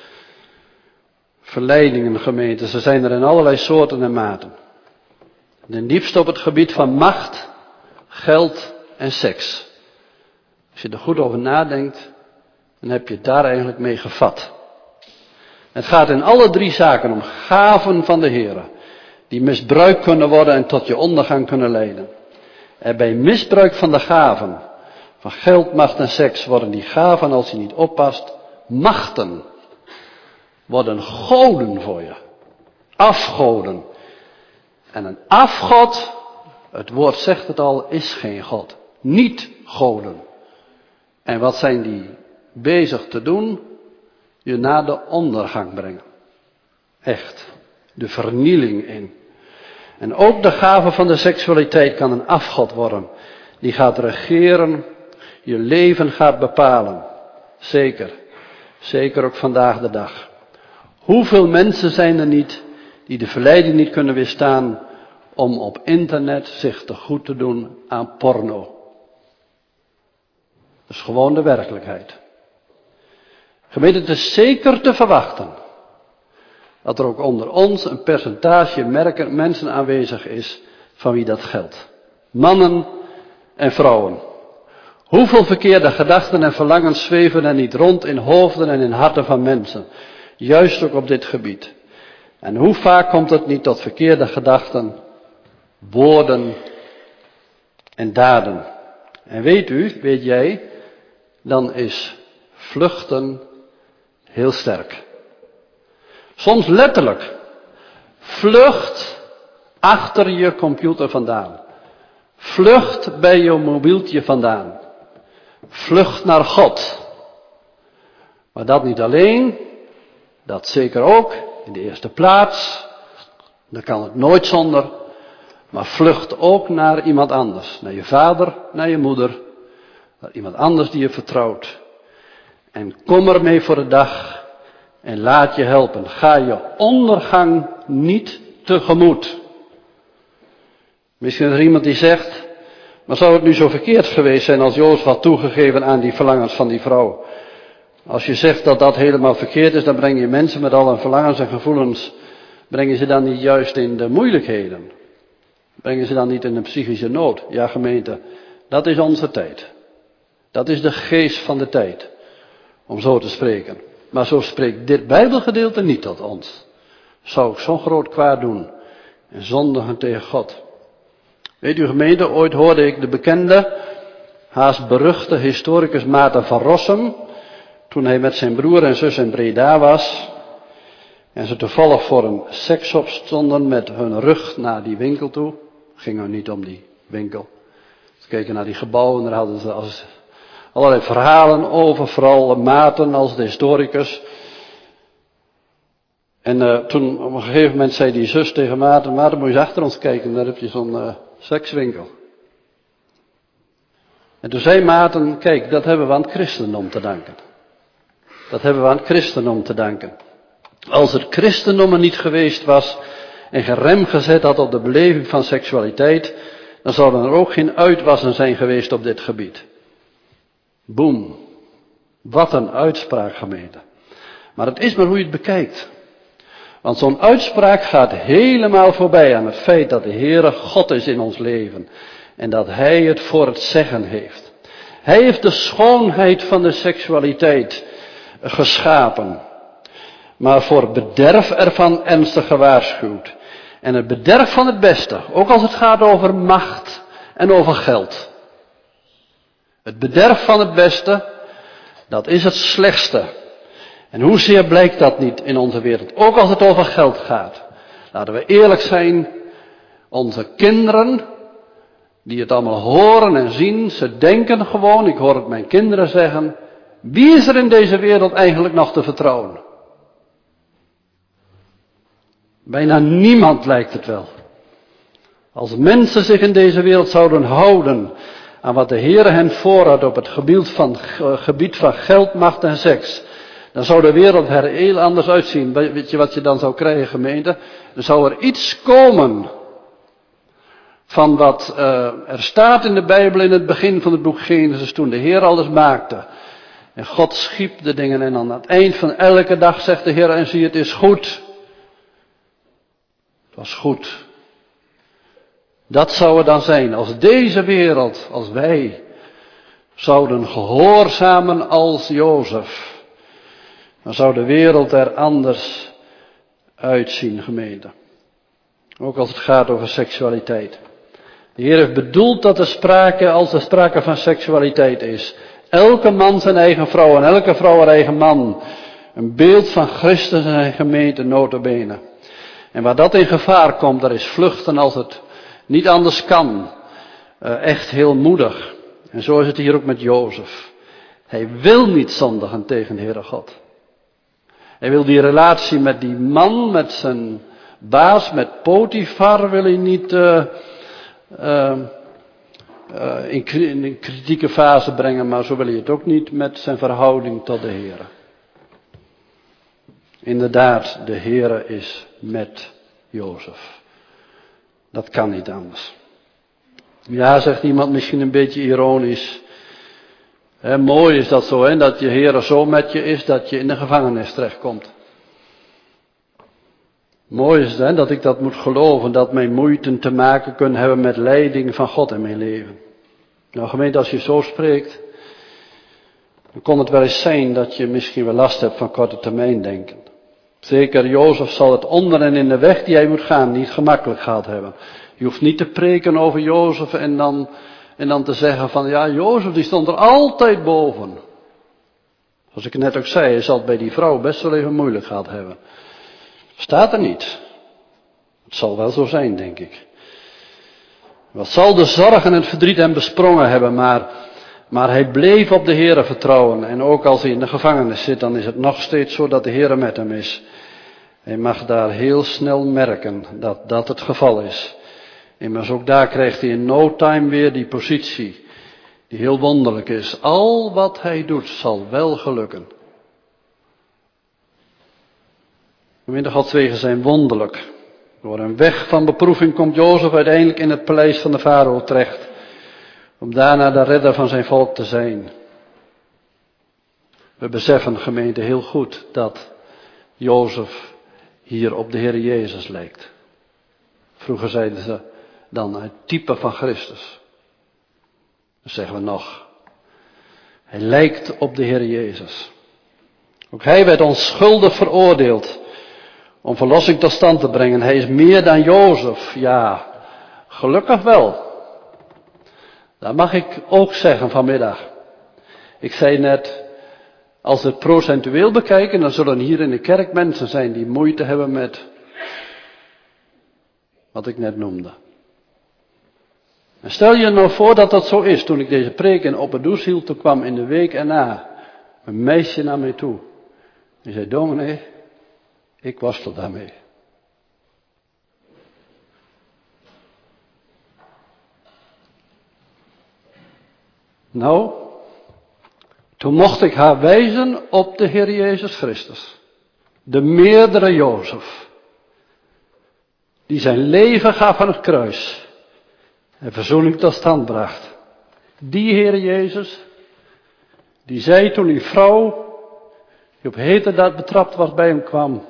Verleidingen, gemeenten, ze zijn er in allerlei soorten en maten. De diepste op het gebied van macht, geld en seks. Als je er goed over nadenkt, dan heb je het daar eigenlijk mee gevat. Het gaat in alle drie zaken om gaven van de Heere, die misbruikt kunnen worden en tot je ondergang kunnen leiden. En bij misbruik van de gaven, van geld, macht en seks, worden die gaven, als je niet oppast, machten. Worden goden voor je. Afgoden. En een afgod, het woord zegt het al, is geen God. Niet goden. En wat zijn die bezig te doen? Je naar de ondergang brengen. Echt. De vernieling in. En ook de gave van de seksualiteit kan een afgod worden. Die gaat regeren. Je leven gaat bepalen. Zeker. Zeker ook vandaag de dag. Hoeveel mensen zijn er niet die de verleiding niet kunnen weerstaan om op internet zich te goed te doen aan porno. Dat is gewoon de werkelijkheid. Gemeente, het is zeker te verwachten dat er ook onder ons een percentage mensen aanwezig is van wie dat geldt. Mannen en vrouwen. Hoeveel verkeerde gedachten en verlangens zweven er niet rond in hoofden en in harten van mensen. Juist ook op dit gebied. En hoe vaak komt het niet tot verkeerde gedachten, woorden en daden. En weet jij, dan is vluchten heel sterk. Soms letterlijk. Vlucht achter je computer vandaan. Vlucht bij je mobieltje vandaan. Vlucht naar God. Maar dat niet alleen, dat zeker ook, in de eerste plaats. Daar kan het nooit zonder. Maar vlucht ook naar iemand anders. Naar je vader, naar je moeder. Naar iemand anders die je vertrouwt. En kom ermee voor de dag. En laat je helpen. Ga je ondergang niet tegemoet. Misschien is er iemand die zegt, maar zou het nu zo verkeerd geweest zijn als Jozef had toegegeven aan die verlangens van die vrouw? Als je zegt dat dat helemaal verkeerd is, dan breng je mensen met al hun verlangens en gevoelens, breng je ze dan niet juist in de moeilijkheden? Breng je ze dan niet in een psychische nood? Ja, gemeente, dat is onze tijd. Dat is de geest van de tijd, om zo te spreken. Maar zo spreekt dit Bijbelgedeelte niet tot ons. Zou ik zo'n groot kwaad doen en zondigen tegen God? Weet u gemeente, ooit hoorde ik de bekende, haast beruchte historicus Maarten van Rossum, toen hij met zijn broer en zus in Breda was, en ze toevallig voor een seksshop stonden met hun rug naar die winkel toe. Het ging nou niet om die winkel. Ze keken naar die gebouwen en daar hadden ze allerlei verhalen over, vooral Maarten als de historicus. En toen op een gegeven moment zei die zus tegen Maarten, Maarten moet je eens achter ons kijken, daar heb je zo'n sekswinkel. En toen zei Maarten, kijk, dat hebben we aan het christendom te danken. Dat hebben we aan het christendom te danken. Als het christendom er niet geweest was en geen rem gezet had op de beleving van seksualiteit, dan zouden er ook geen uitwassen zijn geweest op dit gebied. Boem. Wat een uitspraak, gemeente. Maar het is maar hoe je het bekijkt. Want zo'n uitspraak gaat helemaal voorbij aan het feit dat de Heere God is in ons leven. En dat Hij het voor het zeggen heeft. Hij heeft de schoonheid van de seksualiteit geschapen. Maar voor het bederf ervan ernstig gewaarschuwd. En het bederf van het beste, ook als het gaat over macht en over geld. Het bederf van het beste, dat is het slechtste. En hoezeer blijkt dat niet in onze wereld, ook als het over geld gaat. Laten we eerlijk zijn, onze kinderen, die het allemaal horen en zien, ze denken gewoon, ik hoor het mijn kinderen zeggen, wie is er in deze wereld eigenlijk nog te vertrouwen? Bijna niemand lijkt het wel. Als mensen zich in deze wereld zouden houden aan wat de Heere hen voorhad op het gebied van geld, macht en seks, dan zou de wereld er heel anders uitzien. Weet je wat je dan zou krijgen, gemeente? Er zou er iets komen van wat er staat in de Bijbel in het begin van het boek Genesis, toen de Heer alles maakte. En God schiep de dingen en aan het eind van elke dag zegt de Heer en zie het is goed. Het was goed. Dat zou er dan zijn als deze wereld, als wij zouden gehoorzamen als Jozef. Dan zou de wereld er anders uitzien, gemeente. Ook als het gaat over seksualiteit. De Heer heeft bedoeld dat als er sprake van seksualiteit is. Elke man zijn eigen vrouw en elke vrouw haar eigen man. Een beeld van Christus en zijn gemeente nota bene. En waar dat in gevaar komt, daar is vluchten als het niet anders kan. Echt heel moedig. En zo is het hier ook met Jozef. Hij wil niet zondigen tegen de Heere God. Hij wil die relatie met die man, met zijn baas, met Potifar, wil hij niet in een kritieke fase brengen, maar zo wil hij het ook niet met zijn verhouding tot de Heere. Inderdaad, de Heere is met Jozef. Dat kan niet anders. Ja, zegt iemand misschien een beetje ironisch. Mooi is dat zo, hè, dat je Heere zo met je is dat je in de gevangenis terechtkomt. Mooi is het, hè, dat ik dat moet geloven, dat mijn moeite te maken kunnen hebben met leiding van God in mijn leven. Nou gemeente, als je zo spreekt, dan kon het wel eens zijn dat je misschien wel last hebt van korte termijn denken. Zeker Jozef zal het onder en in de weg die hij moet gaan niet gemakkelijk gehad hebben. Je hoeft niet te preken over Jozef en dan te zeggen van ja, Jozef die stond er altijd boven. Zoals ik net ook zei, hij zal het bij die vrouw best wel even moeilijk gehad hebben. Staat er niet. Het zal wel zo zijn, denk ik. Wat zal de zorg en het verdriet hem besprongen hebben, maar hij bleef op de Heere vertrouwen. En ook als hij in de gevangenis zit, dan is het nog steeds zo dat de Heere met hem is. Hij mag daar heel snel merken dat dat het geval is. Immers ook daar krijgt hij in no time weer die positie, die heel wonderlijk is. Al wat hij doet zal wel gelukken. De Gods wegen zijn wonderlijk. Door een weg van beproeving komt Jozef uiteindelijk in het paleis van de farao terecht. Om daarna de redder van zijn volk te zijn. We beseffen, gemeente, heel goed dat Jozef hier op de Heer Jezus lijkt. Vroeger zeiden ze dan het type van Christus. Dat zeggen we nog. Hij lijkt op de Heer Jezus. Ook hij werd onschuldig veroordeeld om verlossing tot stand te brengen. Hij is meer dan Jozef. Ja, gelukkig wel. Dat mag ik ook zeggen vanmiddag. Ik zei net, als we het procentueel bekijken, dan zullen hier in de kerk mensen zijn die moeite hebben met wat ik net noemde. En stel je nou voor dat dat zo is. Toen ik deze preek in Opperdoes hield, toen kwam in de week erna een meisje naar mij toe. Die zei, dominee, ik worstel daarmee. Nou, toen mocht ik haar wijzen op de Heer Jezus Christus. De meerdere Jozef. Die zijn leven gaf aan het kruis. En verzoening tot stand bracht. Die Heer Jezus. Die zei toen die vrouw, die op heterdaad betrapt was, bij hem kwam.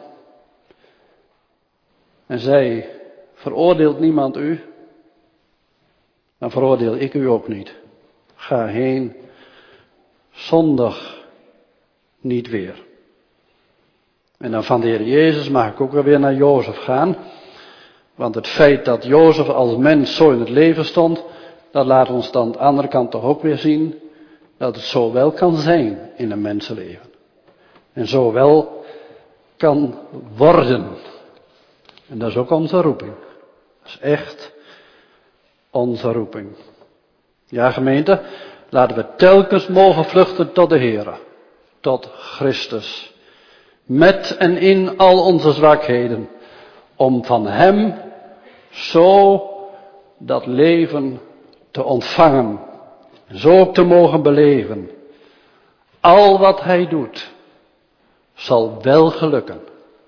En zei, veroordeelt niemand u? Dan veroordeel ik u ook niet. Ga heen, zondig niet weer. En dan van de Heer Jezus mag ik ook weer naar Jozef gaan. Want het feit dat Jozef als mens zo in het leven stond, dat laat ons dan aan de andere kant toch ook weer zien dat het zo wel kan zijn in een mensenleven. En zo wel kan worden. En dat is ook onze roeping. Dat is echt onze roeping. Ja, gemeente, laten we telkens mogen vluchten tot de Heere, tot Christus. Met en in al onze zwakheden, om van Hem zo dat leven te ontvangen. Zo ook te mogen beleven. Al wat hij doet, zal wel gelukken.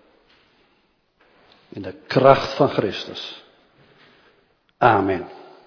In de kracht van Christus. Amen.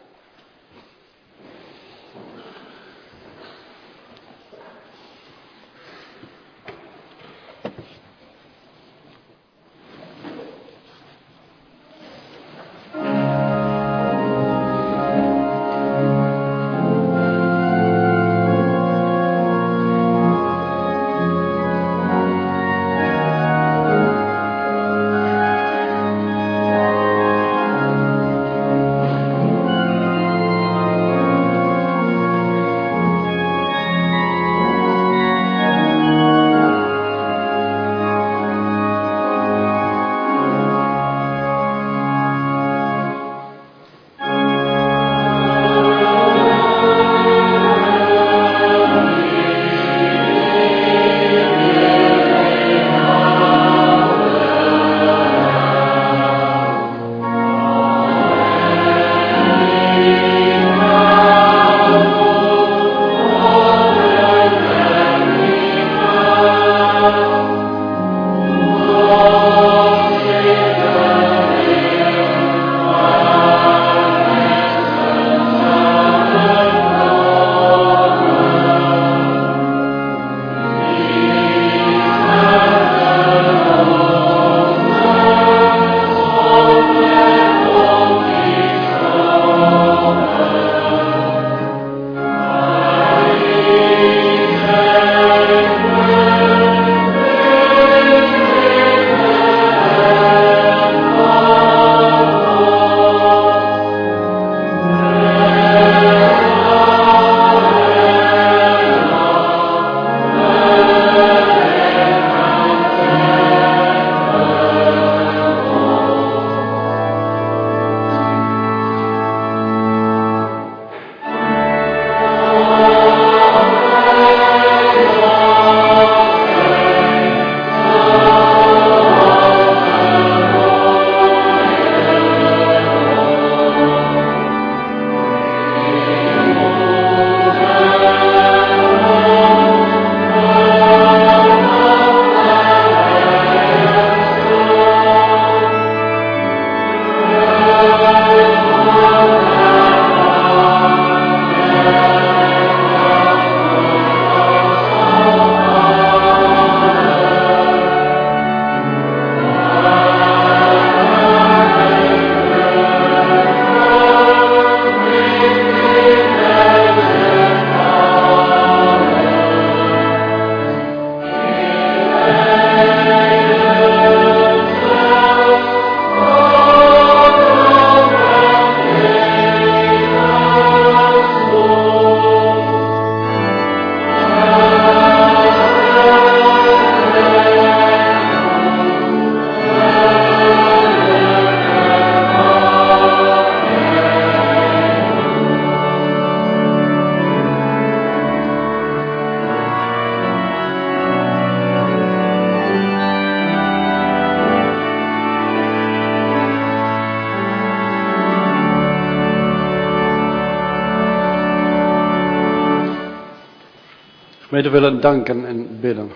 Gemeente, willen danken en bidden.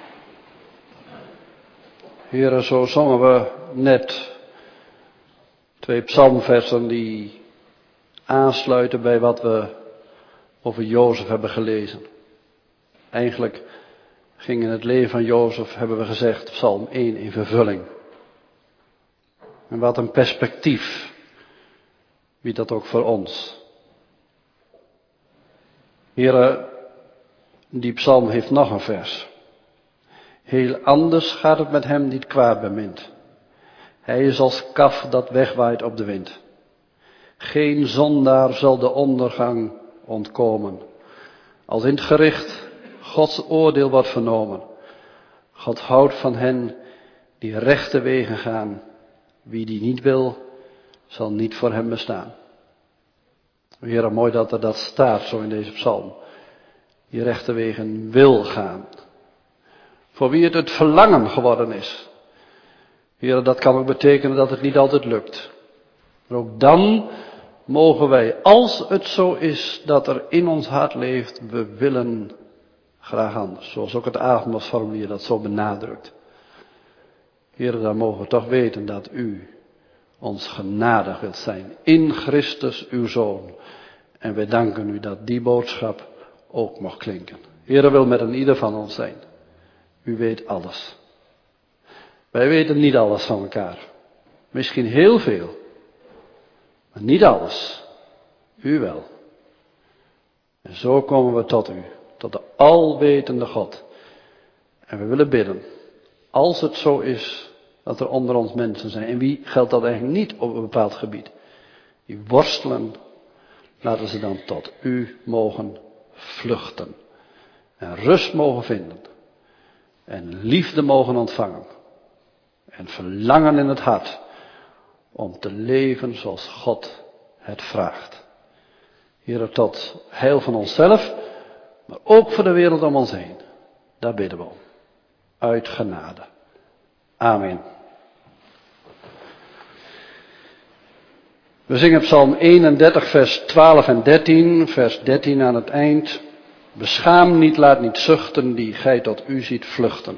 Heren, zo zongen we net 2 psalmversen die aansluiten bij wat we over Jozef hebben gelezen. Eigenlijk ging in het leven van Jozef, hebben we gezegd, psalm 1 in vervulling. En wat een perspectief biedt dat ook voor ons. Heren, die psalm heeft nog een vers. Heel anders gaat het met hem die het kwaad bemint. Hij is als kaf dat wegwaait op de wind. Geen zondaar zal de ondergang ontkomen. Als in het gericht Gods oordeel wordt vernomen. God houdt van hen die rechte wegen gaan. Wie die niet wil, zal niet voor hem bestaan. Heer, mooi dat er dat staat zo in deze psalm. Die rechte wegen wil gaan. Voor wie het verlangen geworden is. Heer, dat kan ook betekenen dat het niet altijd lukt. Maar ook dan mogen wij, als het zo is dat er in ons hart leeft, we willen graag anders. Zoals ook het avondmaalsformulier dat zo benadrukt. Heer, dan mogen we toch weten dat u ons genadig wilt zijn. In Christus uw Zoon. En wij danken u dat die boodschap ook mag klinken. Heer wil met een ieder van ons zijn. U weet alles. Wij weten niet alles van elkaar. Misschien heel veel. Maar niet alles. U wel. En zo komen we tot u. Tot de alwetende God. En we willen bidden. Als het zo is dat er onder ons mensen zijn. En wie geldt dat eigenlijk niet op een bepaald gebied. Die worstelen. Laten ze dan tot u mogen vluchten. En rust mogen vinden. En liefde mogen ontvangen. En verlangen in het hart. Om te leven zoals God het vraagt. Heer, tot heil van onszelf. Maar ook voor de wereld om ons heen. Daar bidden we om. Uit genade. Amen. We zingen Psalm 31 vers 12 en 13. Vers 13 aan het eind. Beschaam niet, laat niet zuchten, die gij tot u ziet vluchten.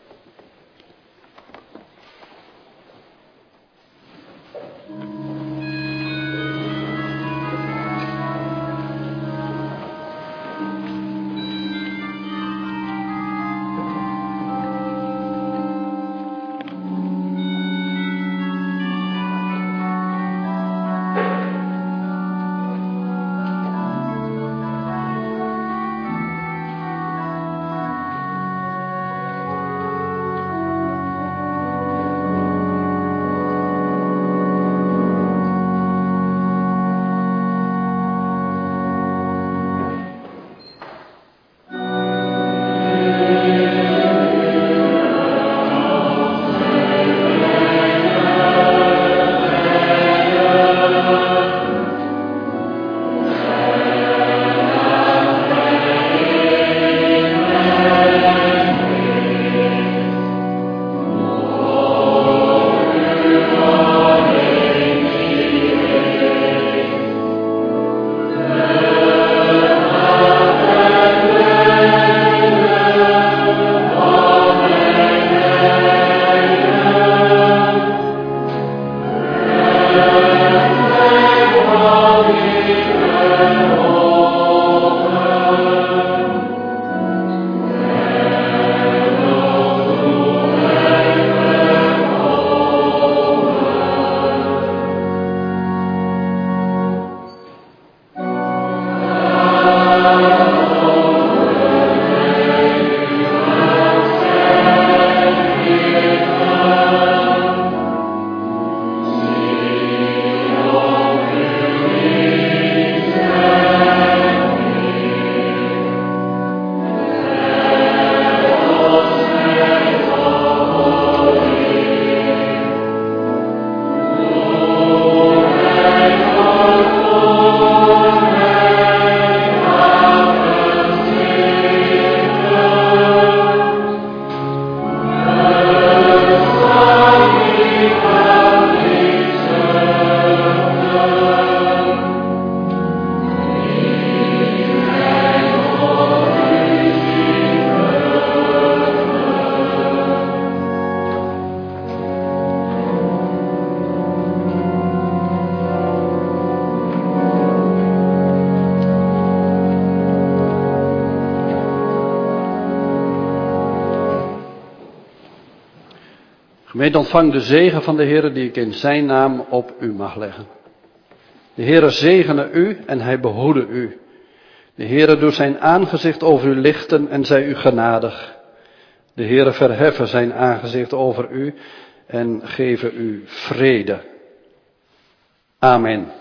Gemeente, ontvang de zegen van de Heere die ik in zijn naam op u mag leggen. De Heere zegene u en hij behoede u. De Heere doet zijn aangezicht over u lichten en zij u genadig. De Heere verheffen zijn aangezicht over u en geven u vrede. Amen.